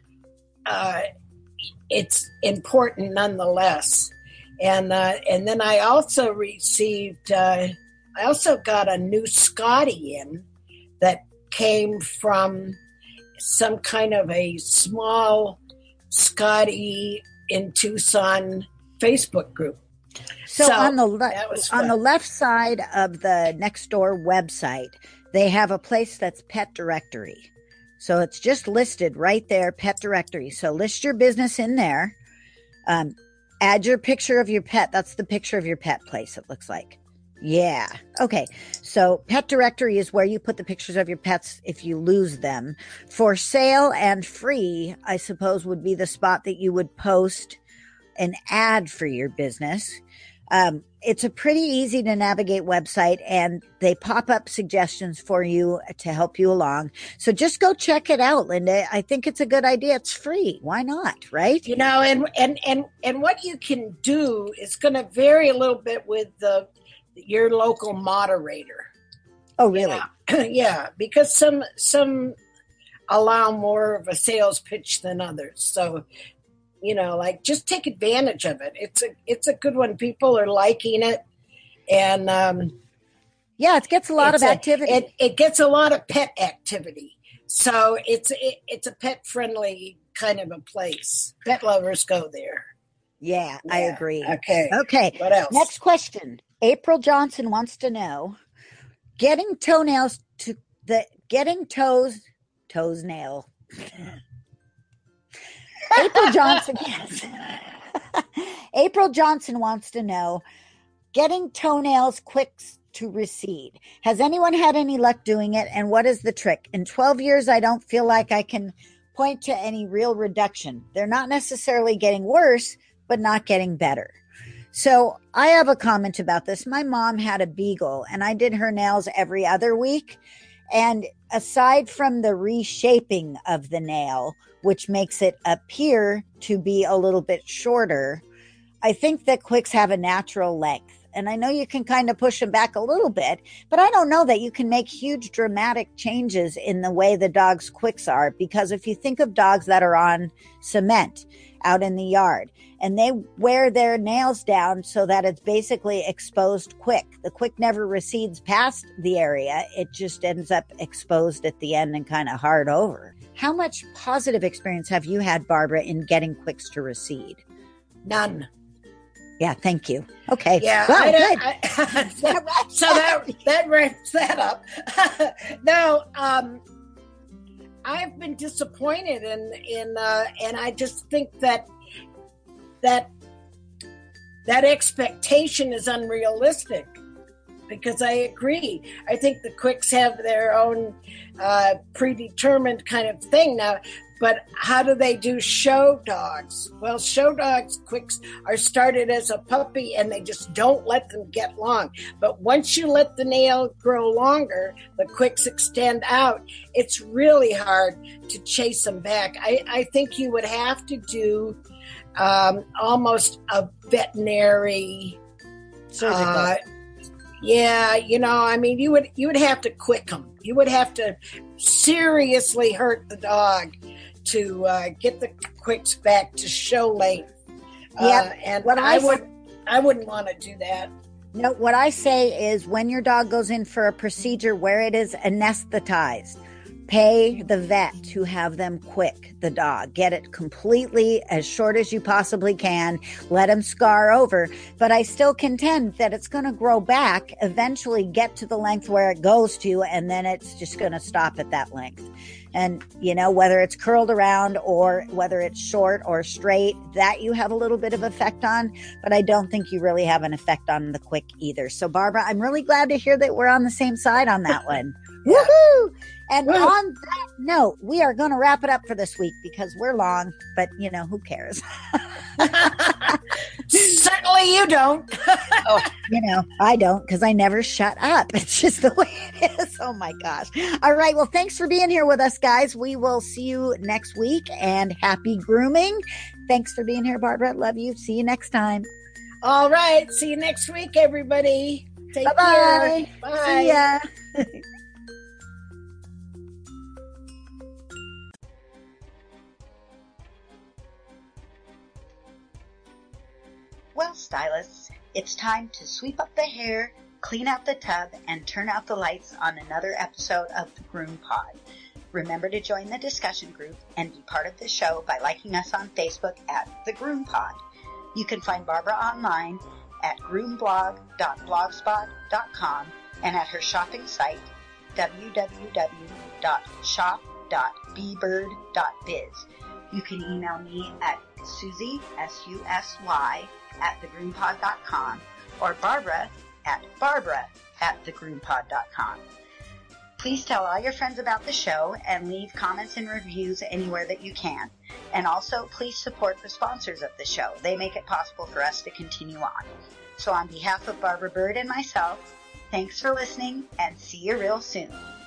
It's important nonetheless, and then I also received. I also got a new Scotty in that came from some kind of a small Scotty in Tucson Facebook group. So on the left side of the Nextdoor website, they have a place that's pet directory. So it's just listed right there, pet directory. So list your business in there. Add your picture of your pet. That's the picture of your pet place, it looks like. Yeah. Okay. So pet directory is where you put the pictures of your pets if you lose them. For sale and free, I suppose, would be the spot that you would post an ad for your business. It's a pretty easy to navigate website, and they pop up suggestions for you to help you along. So just go check it out, Linda. I think it's a good idea. It's free. Why not? Right? You know, and what you can do is going to vary a little bit with your local moderator. Oh, really? Yeah, because some allow more of a sales pitch than others. So, you know, like, just take advantage of it. It's a good one. People are liking it, and yeah, it gets a lot of activity. It gets a lot of pet activity. So it's a pet friendly kind of a place. Pet lovers go there. Yeah, I agree. Okay. What else? Next question. April Johnson wants to know: getting toenails nail. April Johnson, yes. April Johnson wants to know: getting toenails quicks to recede. Has anyone had any luck doing it, and what is the trick? In 12 years, I don't feel like I can point to any real reduction. They're not necessarily getting worse, but not getting better. So I have a comment about this. My mom had a beagle, and I did her nails every other week. And aside from the reshaping of the nail, which makes it appear to be a little bit shorter, I think that quicks have a natural length. And I know you can kind of push them back a little bit, but I don't know that you can make huge dramatic changes in the way the dog's quicks are. Because if you think of dogs that are on cement out in the yard, and they wear their nails down so that it's basically exposed quick. The quick never recedes past the area. It just ends up exposed at the end and kind of hard over. How much positive experience have you had, Barbara, in getting quicks to recede? None. Yeah, thank you. Okay. Yeah. Well, so that wraps that up. No, I've been disappointed in and I just think that expectation is unrealistic, because I agree. I think the quicks have their own predetermined kind of thing now. But how do they do show dogs? Well, show dogs quicks are started as a puppy, and they just don't let them get long. But once you let the nail grow longer, the quicks extend out. It's really hard to chase them back. I think you would have to do almost a veterinary surgical. Yeah, you know, I mean, you would have to quick them. You would have to seriously hurt the dog to get the quicks back to show length. Yeah, and I wouldn't want to do that. No, what I say is, when your dog goes in for a procedure where it is anesthetized, pay the vet to have them quick the dog. Get it completely as short as you possibly can. Let him scar over. But I still contend that it's going to grow back, eventually get to the length where it goes to, and then it's just going to stop at that length. And, you know, whether it's curled around or whether it's short or straight, that you have a little bit of effect on. But I don't think you really have an effect on the quick either. So, Barbara, I'm really glad to hear that we're on the same side on that one. Yeah. Woohoo! And on that note, we are going to wrap it up for this week, because we're long, but, you know, who cares? Certainly you don't. I don't because I never shut up. It's just the way it is. Oh my gosh. All right. Well, thanks for being here with us, guys. We will see you next week and happy grooming. Thanks for being here, Barbara. Love you. See you next time. All right. See you next week, everybody. Take Bye-bye. care. Bye. See ya. Well, stylists, it's time to sweep up the hair, clean out the tub, and turn out the lights on another episode of the Groom Pod. Remember to join the discussion group and be part of the show by liking us on Facebook at The Groom Pod. You can find Barbara online at groomblog.blogspot.com and at her shopping site, www.shop.bbird.biz. You can email me at Susie, S-U-S-Y, at thegroompod.com or Barbara at thegroompod.com. Please tell all your friends about the show and leave comments and reviews anywhere that you can. And also, please support the sponsors of the show. They make it possible for us to continue on. So on behalf of Barbara Bird and myself, thanks for listening and see you real soon.